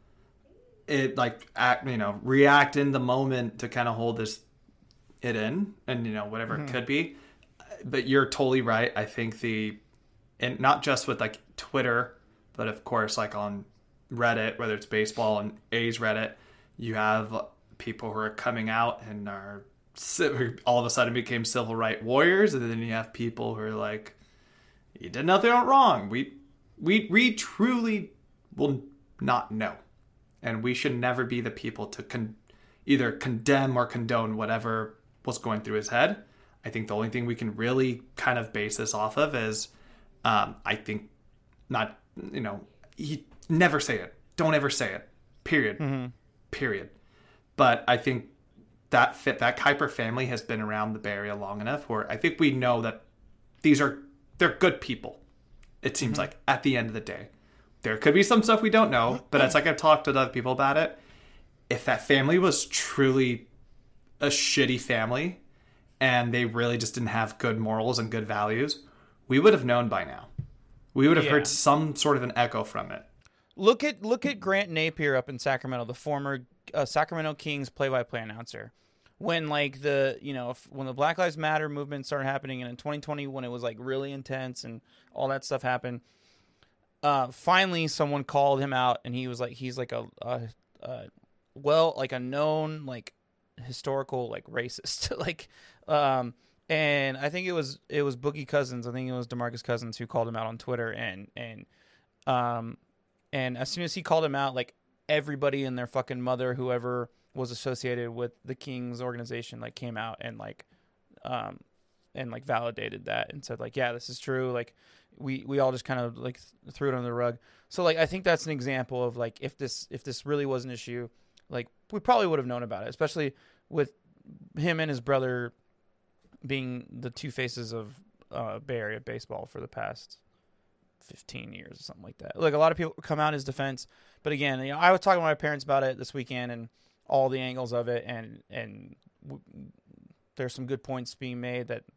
it like, act, you know, react in the moment to kind of hold this, it in and, you know, whatever mm-hmm. it could be. But you're totally right. I think the, and not just with like Twitter, but of course, like on Reddit, whether it's baseball and A's Reddit, you have people who are coming out and are all of a sudden became civil rights warriors, and then you have people who are like, "You did nothing wrong. We, we, we truly will not know, and we should never be the people to con- either condemn or condone whatever was going through his head." I think the only thing we can really kind of base this off of is, um, I think, not. You know, he never say it. Don't ever say it. Period. Mm-hmm. Period. But I think that fit that Kuiper family has been around the Bay Area long enough where I think we know that these are they're good people. It seems mm-hmm. like at the end of the day, there could be some stuff we don't know, but it's like I've talked to other people about it. If that family was truly a shitty family and they really just didn't have good morals and good values, we would have known by now. We would have yeah. heard some sort of an echo from it. Look at look at Grant Napier up in Sacramento, the former uh, Sacramento Kings play-by-play announcer. When like the you know when the Black Lives Matter movement started happening, and in twenty twenty when it was like really intense and all that stuff happened, uh, finally someone called him out, and he was like he's like a, a, a well like a known like historical like racist like. Um, And I think it was it was Boogie Cousins. I think it was DeMarcus Cousins who called him out on Twitter. And and um and as soon as he called him out, like everybody and their fucking mother, whoever was associated with the Kings organization, like came out and like um and like validated that and said like, yeah, this is true. Like we we all just kind of like threw it under the rug. So like I think that's an example of like if this if this really was an issue, like we probably would have known about it, especially with him and his brother being the two faces of uh, Bay Area baseball for the past fifteen years or something like that. Like a lot of people come out in his defense, but again, you know, I was talking to my parents about it this weekend and all the angles of it, and and w- there's some good points being made that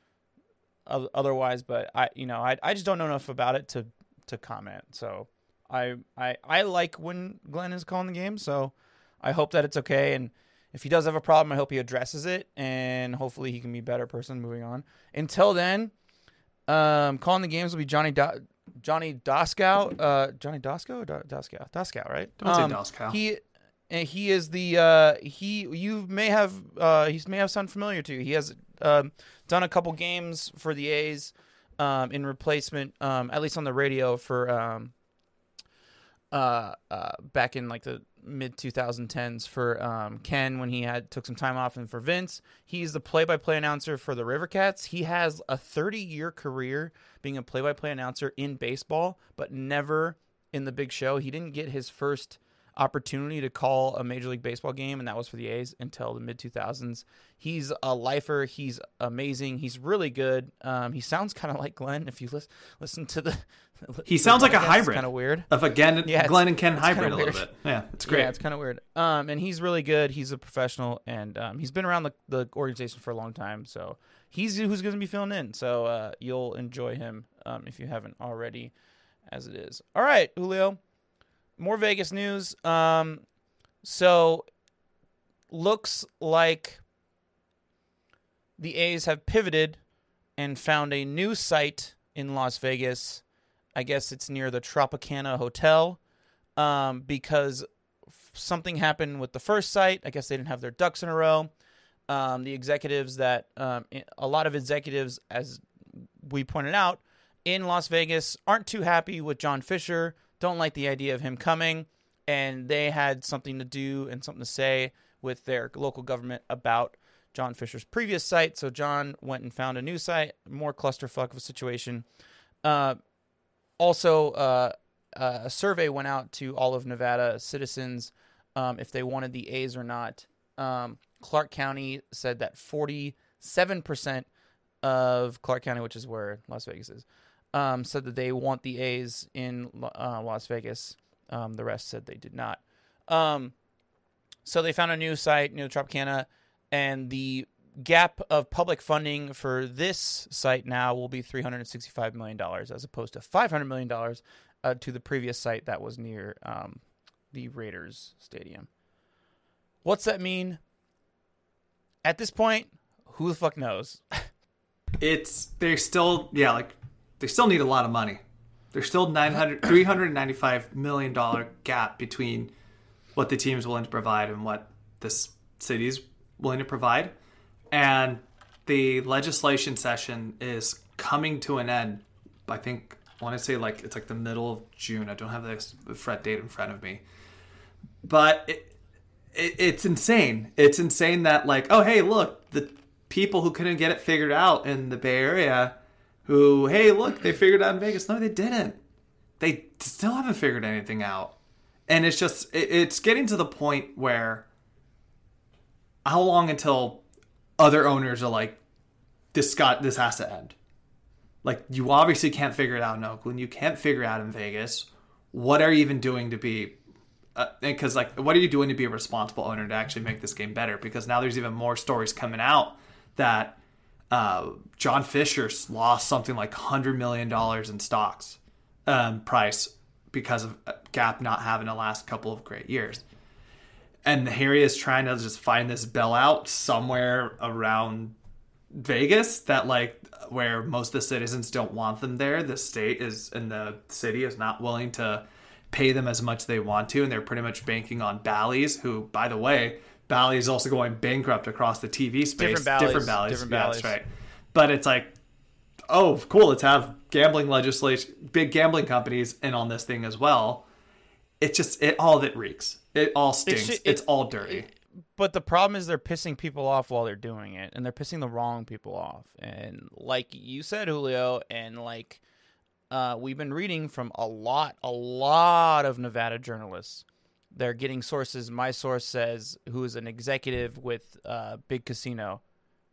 otherwise, but I, you know, I I just don't know enough about it to to comment. So I I I like when Glenn is calling the game, so I hope that it's okay. And if he does have a problem, I hope he addresses it, and hopefully he can be a better person moving on. Until then, um, calling the games will be Johnny Do- Johnny Doskow. Uh, Johnny Doskow? Do- Doskow. Doskow, right? Don't say um, Doskow. He, and he is the, uh, he, you may have, uh, he may have sound familiar to you. He has um, done a couple games for the A's um, in replacement, um, at least on the radio for um, uh, uh, back in like the mid twenty tens for um, Ken when he had took some time off, and for Vince, he's the play-by-play announcer for the River Cats. He has a thirty-year career being a play-by-play announcer in baseball, but never in the big show. He didn't get his first opportunity to call a Major League Baseball game, and that was for the A's until the mid two thousands. He's a lifer. He's amazing. He's really good. Um, he sounds kind of like Glenn if you listen listen to the. He sounds like a hybrid. Kind of weird. Of again, yeah, Glenn and Ken hybrid a little weird. bit. Yeah, it's great. Yeah, it's kind of weird. Um, and he's really good. He's a professional, and um, he's been around the, the organization for a long time. So he's who's going to be filling in. So uh, you'll enjoy him um, if you haven't already, as it is. All right, Julio. More Vegas news. Um, so looks like the A's have pivoted and found a new site in Las Vegas. I guess it's near the Tropicana Hotel um, because something happened with the first site. I guess they didn't have their ducks in a row. Um, the executives that um, a lot of executives, as we pointed out, in Las Vegas aren't too happy with John Fisher, don't like the idea of him coming, and they had something to do and something to say with their local government about John Fisher's previous site. So John went and found a new site, more clusterfuck of a situation. Uh, Also, uh, uh, a survey went out to all of Nevada citizens um, if they wanted the A's or not. Um, Clark County said that forty-seven percent of Clark County, which is where Las Vegas is, um, said that they want the A's in uh, Las Vegas. Um, the rest said they did not. Um, so they found a new site near Tropicana, and the gap of public funding for this site now will be three hundred sixty-five million dollars as opposed to five hundred million dollars uh, to the previous site that was near um, the Raiders Stadium. What's that mean? At this point, who the fuck knows? It's, they're still, yeah, like, they still need a lot of money. There's still nine hundred, three hundred ninety-five million dollars gap between what the team's willing to provide and what this city's willing to provide. And the legislation session is coming to an end. I think, I want to say like it's like the middle of June. I don't have this fret date in front of me. But it, it, it's insane. It's insane that like, oh, hey, look, the people who couldn't get it figured out in the Bay Area who, hey, look, they figured it out in Vegas. No, they didn't. They still haven't figured anything out. And it's just, it, it's getting to the point where how long until other owners are like, this got this has to end. Like, you obviously can't figure it out in Oakland. You can't figure it out in Vegas. What are you even doing to be... Because, uh, like, what are you doing to be a responsible owner to actually make this game better? Because now there's even more stories coming out that uh, John Fisher's lost something like one hundred million dollars in stocks um, price because of Gap not having the last couple of great years. And Harry is trying to just find this bailout somewhere around Vegas that, like, where most of the citizens don't want them there. The state is, and the city is not willing to pay them as much as they want to. And they're pretty much banking on Bally's, who, by the way, Bally's is also going bankrupt across the T V space. Different Bally's. Different Bally's. Different yeah, Bally's. That's right. But it's like, oh, cool. Let's have gambling legislation, big gambling companies in on this thing as well. It just, it all of it reeks. It all stinks. It's, it's it, all dirty. It, but the problem is they're pissing people off while they're doing it, and they're pissing the wrong people off. And like you said, Julio, and like uh, we've been reading from a lot, a lot of Nevada journalists. They're getting sources. My source says, who is an executive with uh, Big Casino.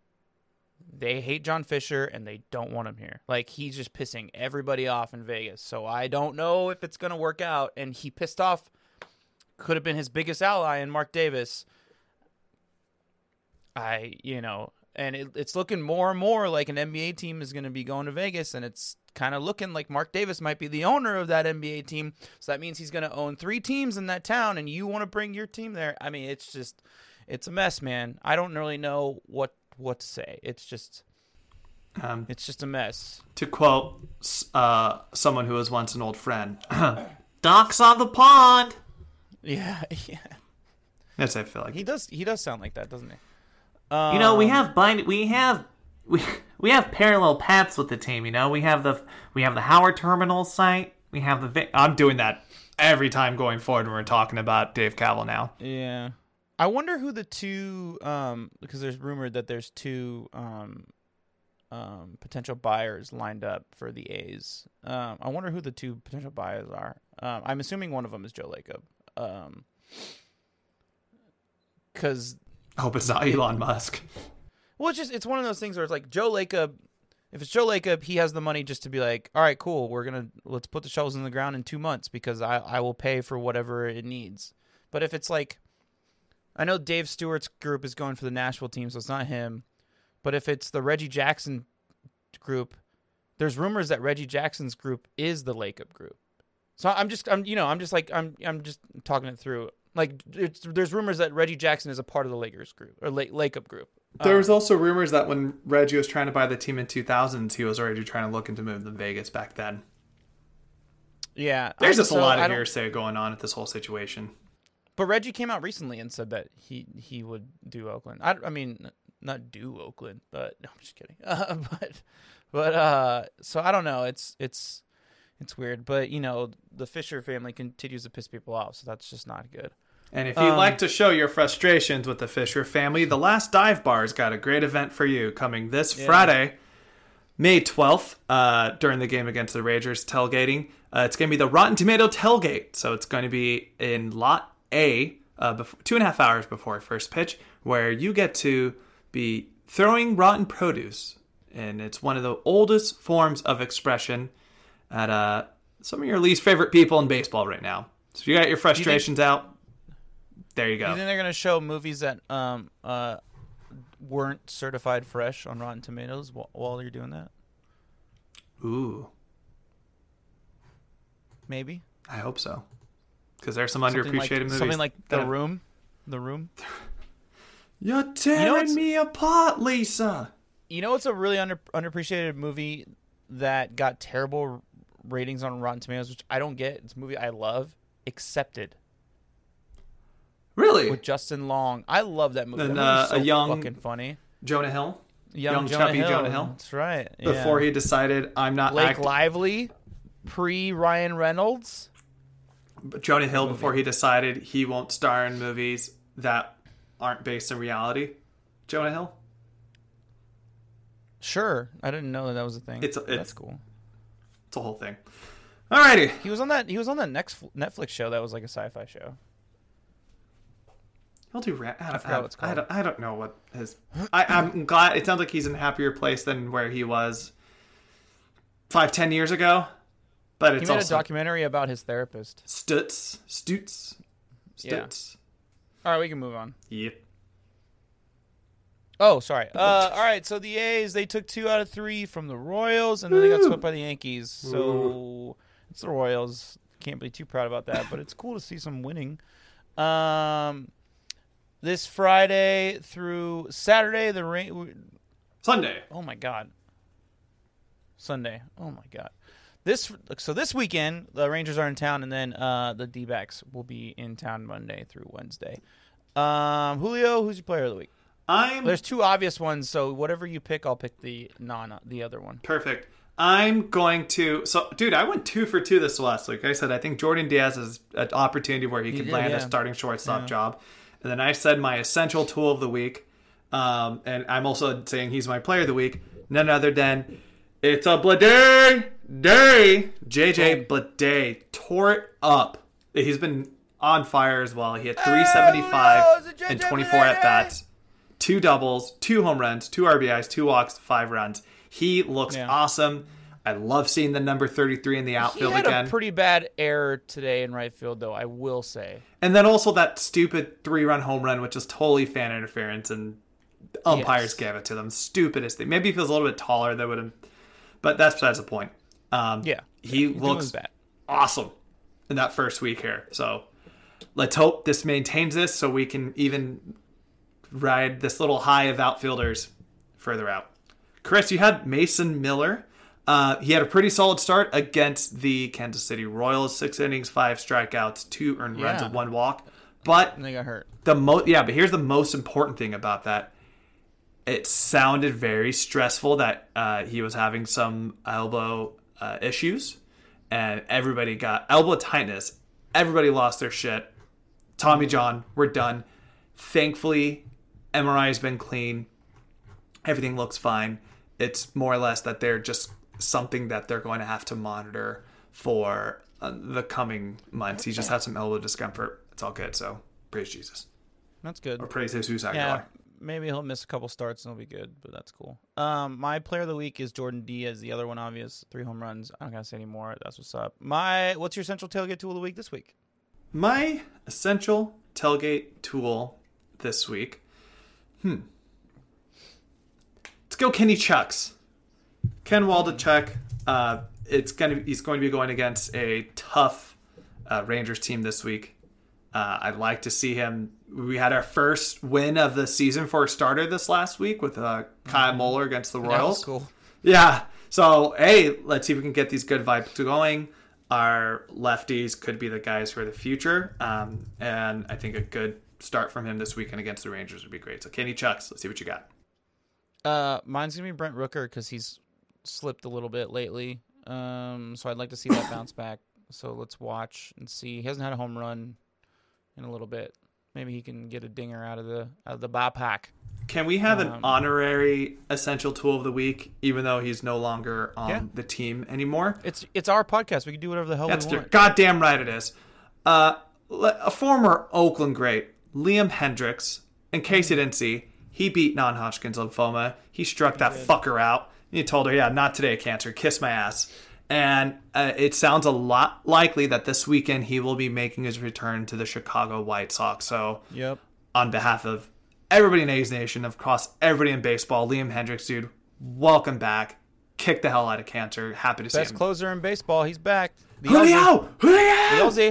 They hate John Fisher, and they don't want him here. Like, he's just pissing everybody off in Vegas. So I don't know if it's going to work out. And he pissed off, could have been his biggest ally in Mark Davis. I, you know, and it, it's looking more and more like an N B A team is going to be going to Vegas, and it's kind of looking like Mark Davis might be the owner of that N B A team. So that means he's going to own three teams in that town, and you want to bring your team there. I mean, it's just, it's a mess, man. I don't really know what, what to say. It's just, um, it's just a mess. To quote uh, someone who was once an old friend, Doc's on the pond. Yeah, yeah. That's what I feel like. He does, he does sound like that, doesn't he? Um, you know, we have bind. We have we we have parallel paths with the team. You know, we have the we have the Howard Terminal site. We have the. Vi- I'm doing that every time going forward when we're talking about Dave Kaval now. Yeah, I wonder who the two. Um, because there's rumored that there's two um, um, potential buyers lined up for the A's. Um, I wonder who the two potential buyers are. Um, I'm assuming one of them is Joe Lacob. Um, because I hope it's not Elon Musk. well, it's just it's one of those things where it's like Joe Lacob. If it's Joe Lacob, he has the money just to be like, all right, cool, we're gonna let's put the shovels in the ground in two months because I I will pay for whatever it needs. But if it's like, I know Dave Stewart's group is going for the Nashville team, so it's not him. But if it's the Reggie Jackson group, there's rumors that Reggie Jackson's group is the Lacob group. So I'm just, I'm, you know, I'm just like, I'm, I'm just talking it through. Like, it's, there's rumors that Reggie Jackson is a part of the Lakers group or Lake Lacob group. There um, was also rumors that when Reggie was trying to buy the team in two thousands, he was already trying to look into moving to Vegas back then. Yeah, There's I, just so a lot I of don't- hearsay going on at this whole situation. But Reggie came out recently and said that he he would do Oakland. I, I mean, not do Oakland, but no, I'm just kidding. Uh, but but uh, so I don't know. It's it's it's weird. But you know, the Fisher family continues to piss people off, so that's just not good. And if you'd Um, like to show your frustrations with the Fisher family, the Last Dive Bar's got a great event for you coming this Yeah. Friday, May twelfth, uh, during the game against the Rangers tailgating. Uh, it's going to be the Rotten Tomato tailgate. So it's going to be in Lot A, uh, before, two and a half hours before first pitch, where you get to be throwing rotten produce. And it's one of the oldest forms of expression at uh, some of your least favorite people in baseball right now. So if you got your frustrations out, there you Do you go. think they're gonna show movies that um uh weren't certified fresh on Rotten Tomatoes while, while you're doing that? Ooh, Maybe I hope so. Because there's some Something underappreciated like, movies. Something like that- The Room. The Room. You're tearing what's- me apart, Lisa. You know, it's a really under underappreciated movie that got terrible ratings on Rotten Tomatoes, which I don't get. It's a movie I love. Accepted Really? with Justin Long. I love that movie. And, that movie's uh, so a young- fucking funny. Jonah Hill? Young, young Jonah chubby Hill. Jonah Hill? That's right. Before yeah. he decided, I'm not Blake acting. Lively, pre Ryan Reynolds. Jonah Hill, before he decided he won't star in movies that aren't based in reality. Jonah Hill? Sure, I didn't know that, that was a thing. It's- That's it's- cool. It's a whole thing. Alrighty. He was on that. He was on that next Netflix show that was like a sci-fi show. He'll do. Ra- I, don't, forgot I, what it's I, called. don't, I don't know what his. I, I'm glad. It sounds like he's in a happier place than where he was five, ten years ago. But He it's made also a documentary about his therapist. Stutz, Stutz, Yeah. Stutz. All right, we can move on. Yep. Oh, sorry. Uh, all right, so the A's, they took two out of three from the Royals, and then they got swept by the Yankees. So it's the Royals. Can't be too proud about that, but it's cool to see some winning. Um, this Friday through Saturday, the rain. Sunday. Oh my God. Sunday. Oh my God. This so this weekend the Rangers are in town, and then uh, the D-backs will be in town Monday through Wednesday. Um, Julio, who's your player of the week? I'm There's two obvious ones, so whatever you pick, I'll pick the non the other one. perfect. I'm going to. So, dude, I went two for two this last week. I said I think Jordan Diaz is an opportunity where he You could did, land a yeah. starting shortstop Yeah. job, and then I said my essential tool of the week, um, and I'm also saying he's my player of the week. None other than it's a Blade Day. J J Blade tore it up. He's been on fire as well. He had three seventy-five Oh, no, it's a J J and twenty-four Blade! at bats. Two doubles, two home runs, two R B Is, two walks, five runs. He looks Yeah. awesome. I love seeing the number thirty-three in the He outfield had again. a pretty bad error today in right field, though, I will say. And then also that stupid three-run home run, which is totally fan interference, and umpires Yes. gave it to them. Stupidest thing. Maybe if he was a little bit taller, they would have. But that's besides the point. Um, Yeah. he He's doing looks bad. awesome in that first week here. So let's hope this maintains this so we can even ride this little high of outfielders further out. Chris, you had Mason Miller. Uh, he had a pretty solid start against the Kansas City Royals. Six innings, five strikeouts, two earned runs, Yeah. and one walk. But And they got hurt. the mo- yeah, but here's the most important thing about that. It sounded very stressful that uh, he was having some elbow uh, issues, and everybody got elbow tightness. Everybody lost their shit. Tommy John, we're done. Thankfully, M R I has been clean. Everything looks fine. It's more or less that they're just something that they're going to have to monitor for uh, the coming months. He just had some elbow discomfort. it's all good. So praise Jesus. That's good. Or praise Jesus Aguilar. Yeah, maybe he'll miss a couple starts and he'll be good, but that's cool. Um, my player of the week is Jordan Diaz. The other one, obvious, three home runs. I don't gotta say anymore. That's what's up. My, what's your central tailgate tool of the week this week? My essential tailgate tool this week. Hmm. Let's go Kenny Chucks. Ken Waldichuk. Uh, it's gonna he's going to be going against a tough uh, Rangers team this week. Uh, I'd like to see him. We had our first win of the season for a starter this last week with uh, Kyle mm-hmm. Muller against the Royals. That was cool. Yeah. So, hey, let's see if we can get these good vibes going. Our lefties could be the guys for the future. Um, and I think a good start from him this weekend against the Rangers would be great. So, Kenny Chucks, let's see what you got. Uh, mine's going to be Brent Rooker because he's slipped a little bit lately. Um, so I'd like to see that bounce back. So let's watch and see. He hasn't had a home run in a little bit. Maybe he can get a dinger out of the out of the ballpark. Can we have um, an honorary essential tool of the week, even though he's no longer on yeah. the team anymore? It's it's our podcast. We can do whatever the hell That's we true. want. Goddamn right it is. Uh, a former Oakland great, Liam Hendricks. In case you didn't see, he beat non-Hodgkin's lymphoma. He struck that did. fucker out. And he told her, "Yeah, not today, cancer. Kiss my ass." And uh, it sounds a lot likely that this weekend he will be making his return to the Chicago White Sox. So, Yep. on behalf of everybody in A's Nation, of course, everybody in baseball, Liam Hendricks, dude, welcome back. Kick the hell out of cancer. Happy to see him. Best closer in baseball. He's back. The Julio! The Julio! Aussie.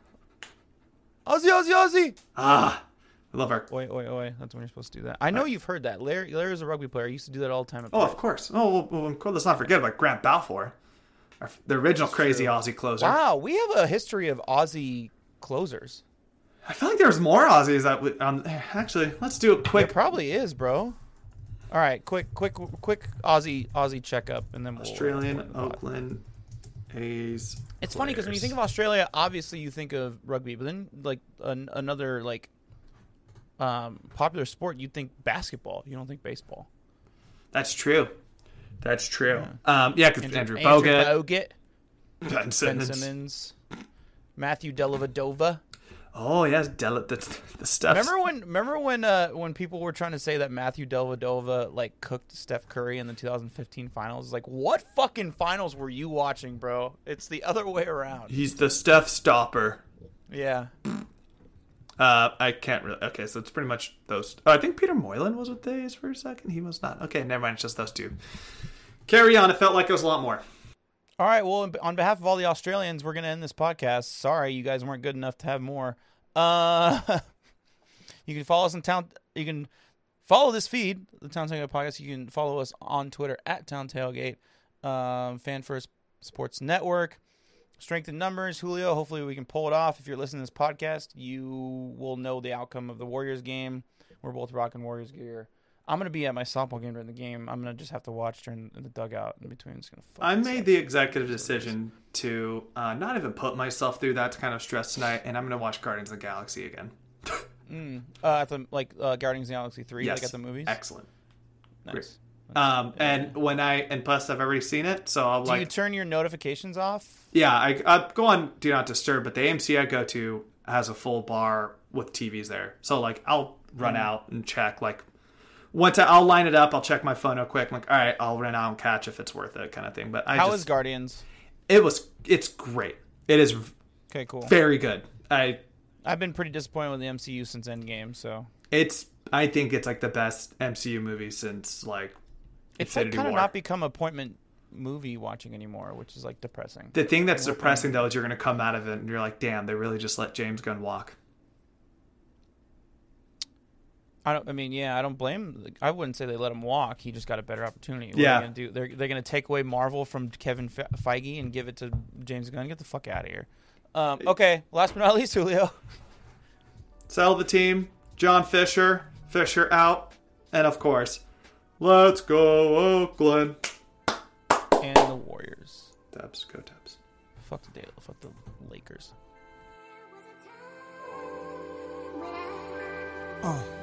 Aussie, Aussie, Aussie. Ah, I love our... Oi, oi, oi. That's when you're supposed to do that. I know you've heard that. Larry, Larry's a rugby player. He used to do that all the time. At Oh, of course. Oh, well, well, let's not forget about Grant Balfour, our, the original That's crazy true. Aussie closer. Wow, we have a history of Aussie closers. I feel like there's more Aussies that we, um, actually, let's do a quick... It probably is, bro. All right, quick, quick, quick Aussie Aussie checkup, and then we'll Australian, we'll Oakland, A's. It's funny because when you think of Australia, obviously you think of rugby, but then like an, another like um, popular sport, you think basketball. You don't think baseball. That's true. That's true. Yeah, um, yeah, because Andrew, Andrew Bogut, Bogut, Ben Simmons. Ben Simmons, Matthew Dellavedova. Oh yes, Del- the, the stuff. Remember when? Remember when? Uh, when people were trying to say that Matthew Dellavedova like cooked Steph Curry in the two thousand fifteen finals? Like, what fucking finals were you watching, bro? It's the other way around. He's the Steph stopper. Yeah. Uh, I can't really. Okay, so it's pretty much those. Oh, I think Peter Moylan was with the A's for a second. He was not. Okay, never mind. It's just those two. Carry on. It felt like it was a lot more. All right. Well, on behalf of all the Australians, we're going to end this podcast. Sorry, you guys weren't good enough to have more. Uh, you can follow us on Town. You can follow this feed, the Town Tailgate Podcast. You can follow us on Twitter at Town Tailgate. Um, Fan First Sports Network. Strength in numbers, Julio. Hopefully we can pull it off. If you're listening to this podcast, you will know the outcome of the Warriors game. We're both rocking Warriors gear. I'm going to be at my softball game during the game. I'm going to just have to watch during the dugout in between. It's gonna I made the executive decision to uh, not even put myself through that kind of stress tonight, and I'm going to watch Guardians of the Galaxy again. mm. uh, at the like uh, Guardians of the Galaxy three, yes. like at the movies. Excellent. Nice. Great. nice. Um, yeah. And when I and plus I've already seen it, so I'll Do like. you turn your notifications off? Yeah, I, I go on Do Not Disturb, but the A M C I go to has a full bar with T Vs there, so like I'll run mm. out and check like. Once I, I'll line it up, I'll check my phone real quick. I'm like, all right, I'll run out and catch if it's worth it, kind of thing. But I how just, is Guardians? It was, it's great. It is, okay, cool, very good. I, I've been pretty disappointed with the M C U since Endgame, so it's, I think it's like the best M C U movie since like. It's like kind of not become appointment movie watching anymore, which is like depressing. The thing that's depressing though is you're going to come out of it and you're like, damn, they really just let James Gunn walk. I don't. I mean, yeah, I don't blame. I wouldn't say they let him walk. He just got a better opportunity. What yeah. Are they gonna do? They're they're gonna take away Marvel from Kevin Feige and give it to James Gunn. Get the fuck out of here. Um, okay. Last but not least, Julio. Sell the team. John Fisher. Fisher out. And of course, let's go Oakland. And the Warriors. Dubs. Go Dubs. Fuck the Dale. Fuck the Lakers. Oh.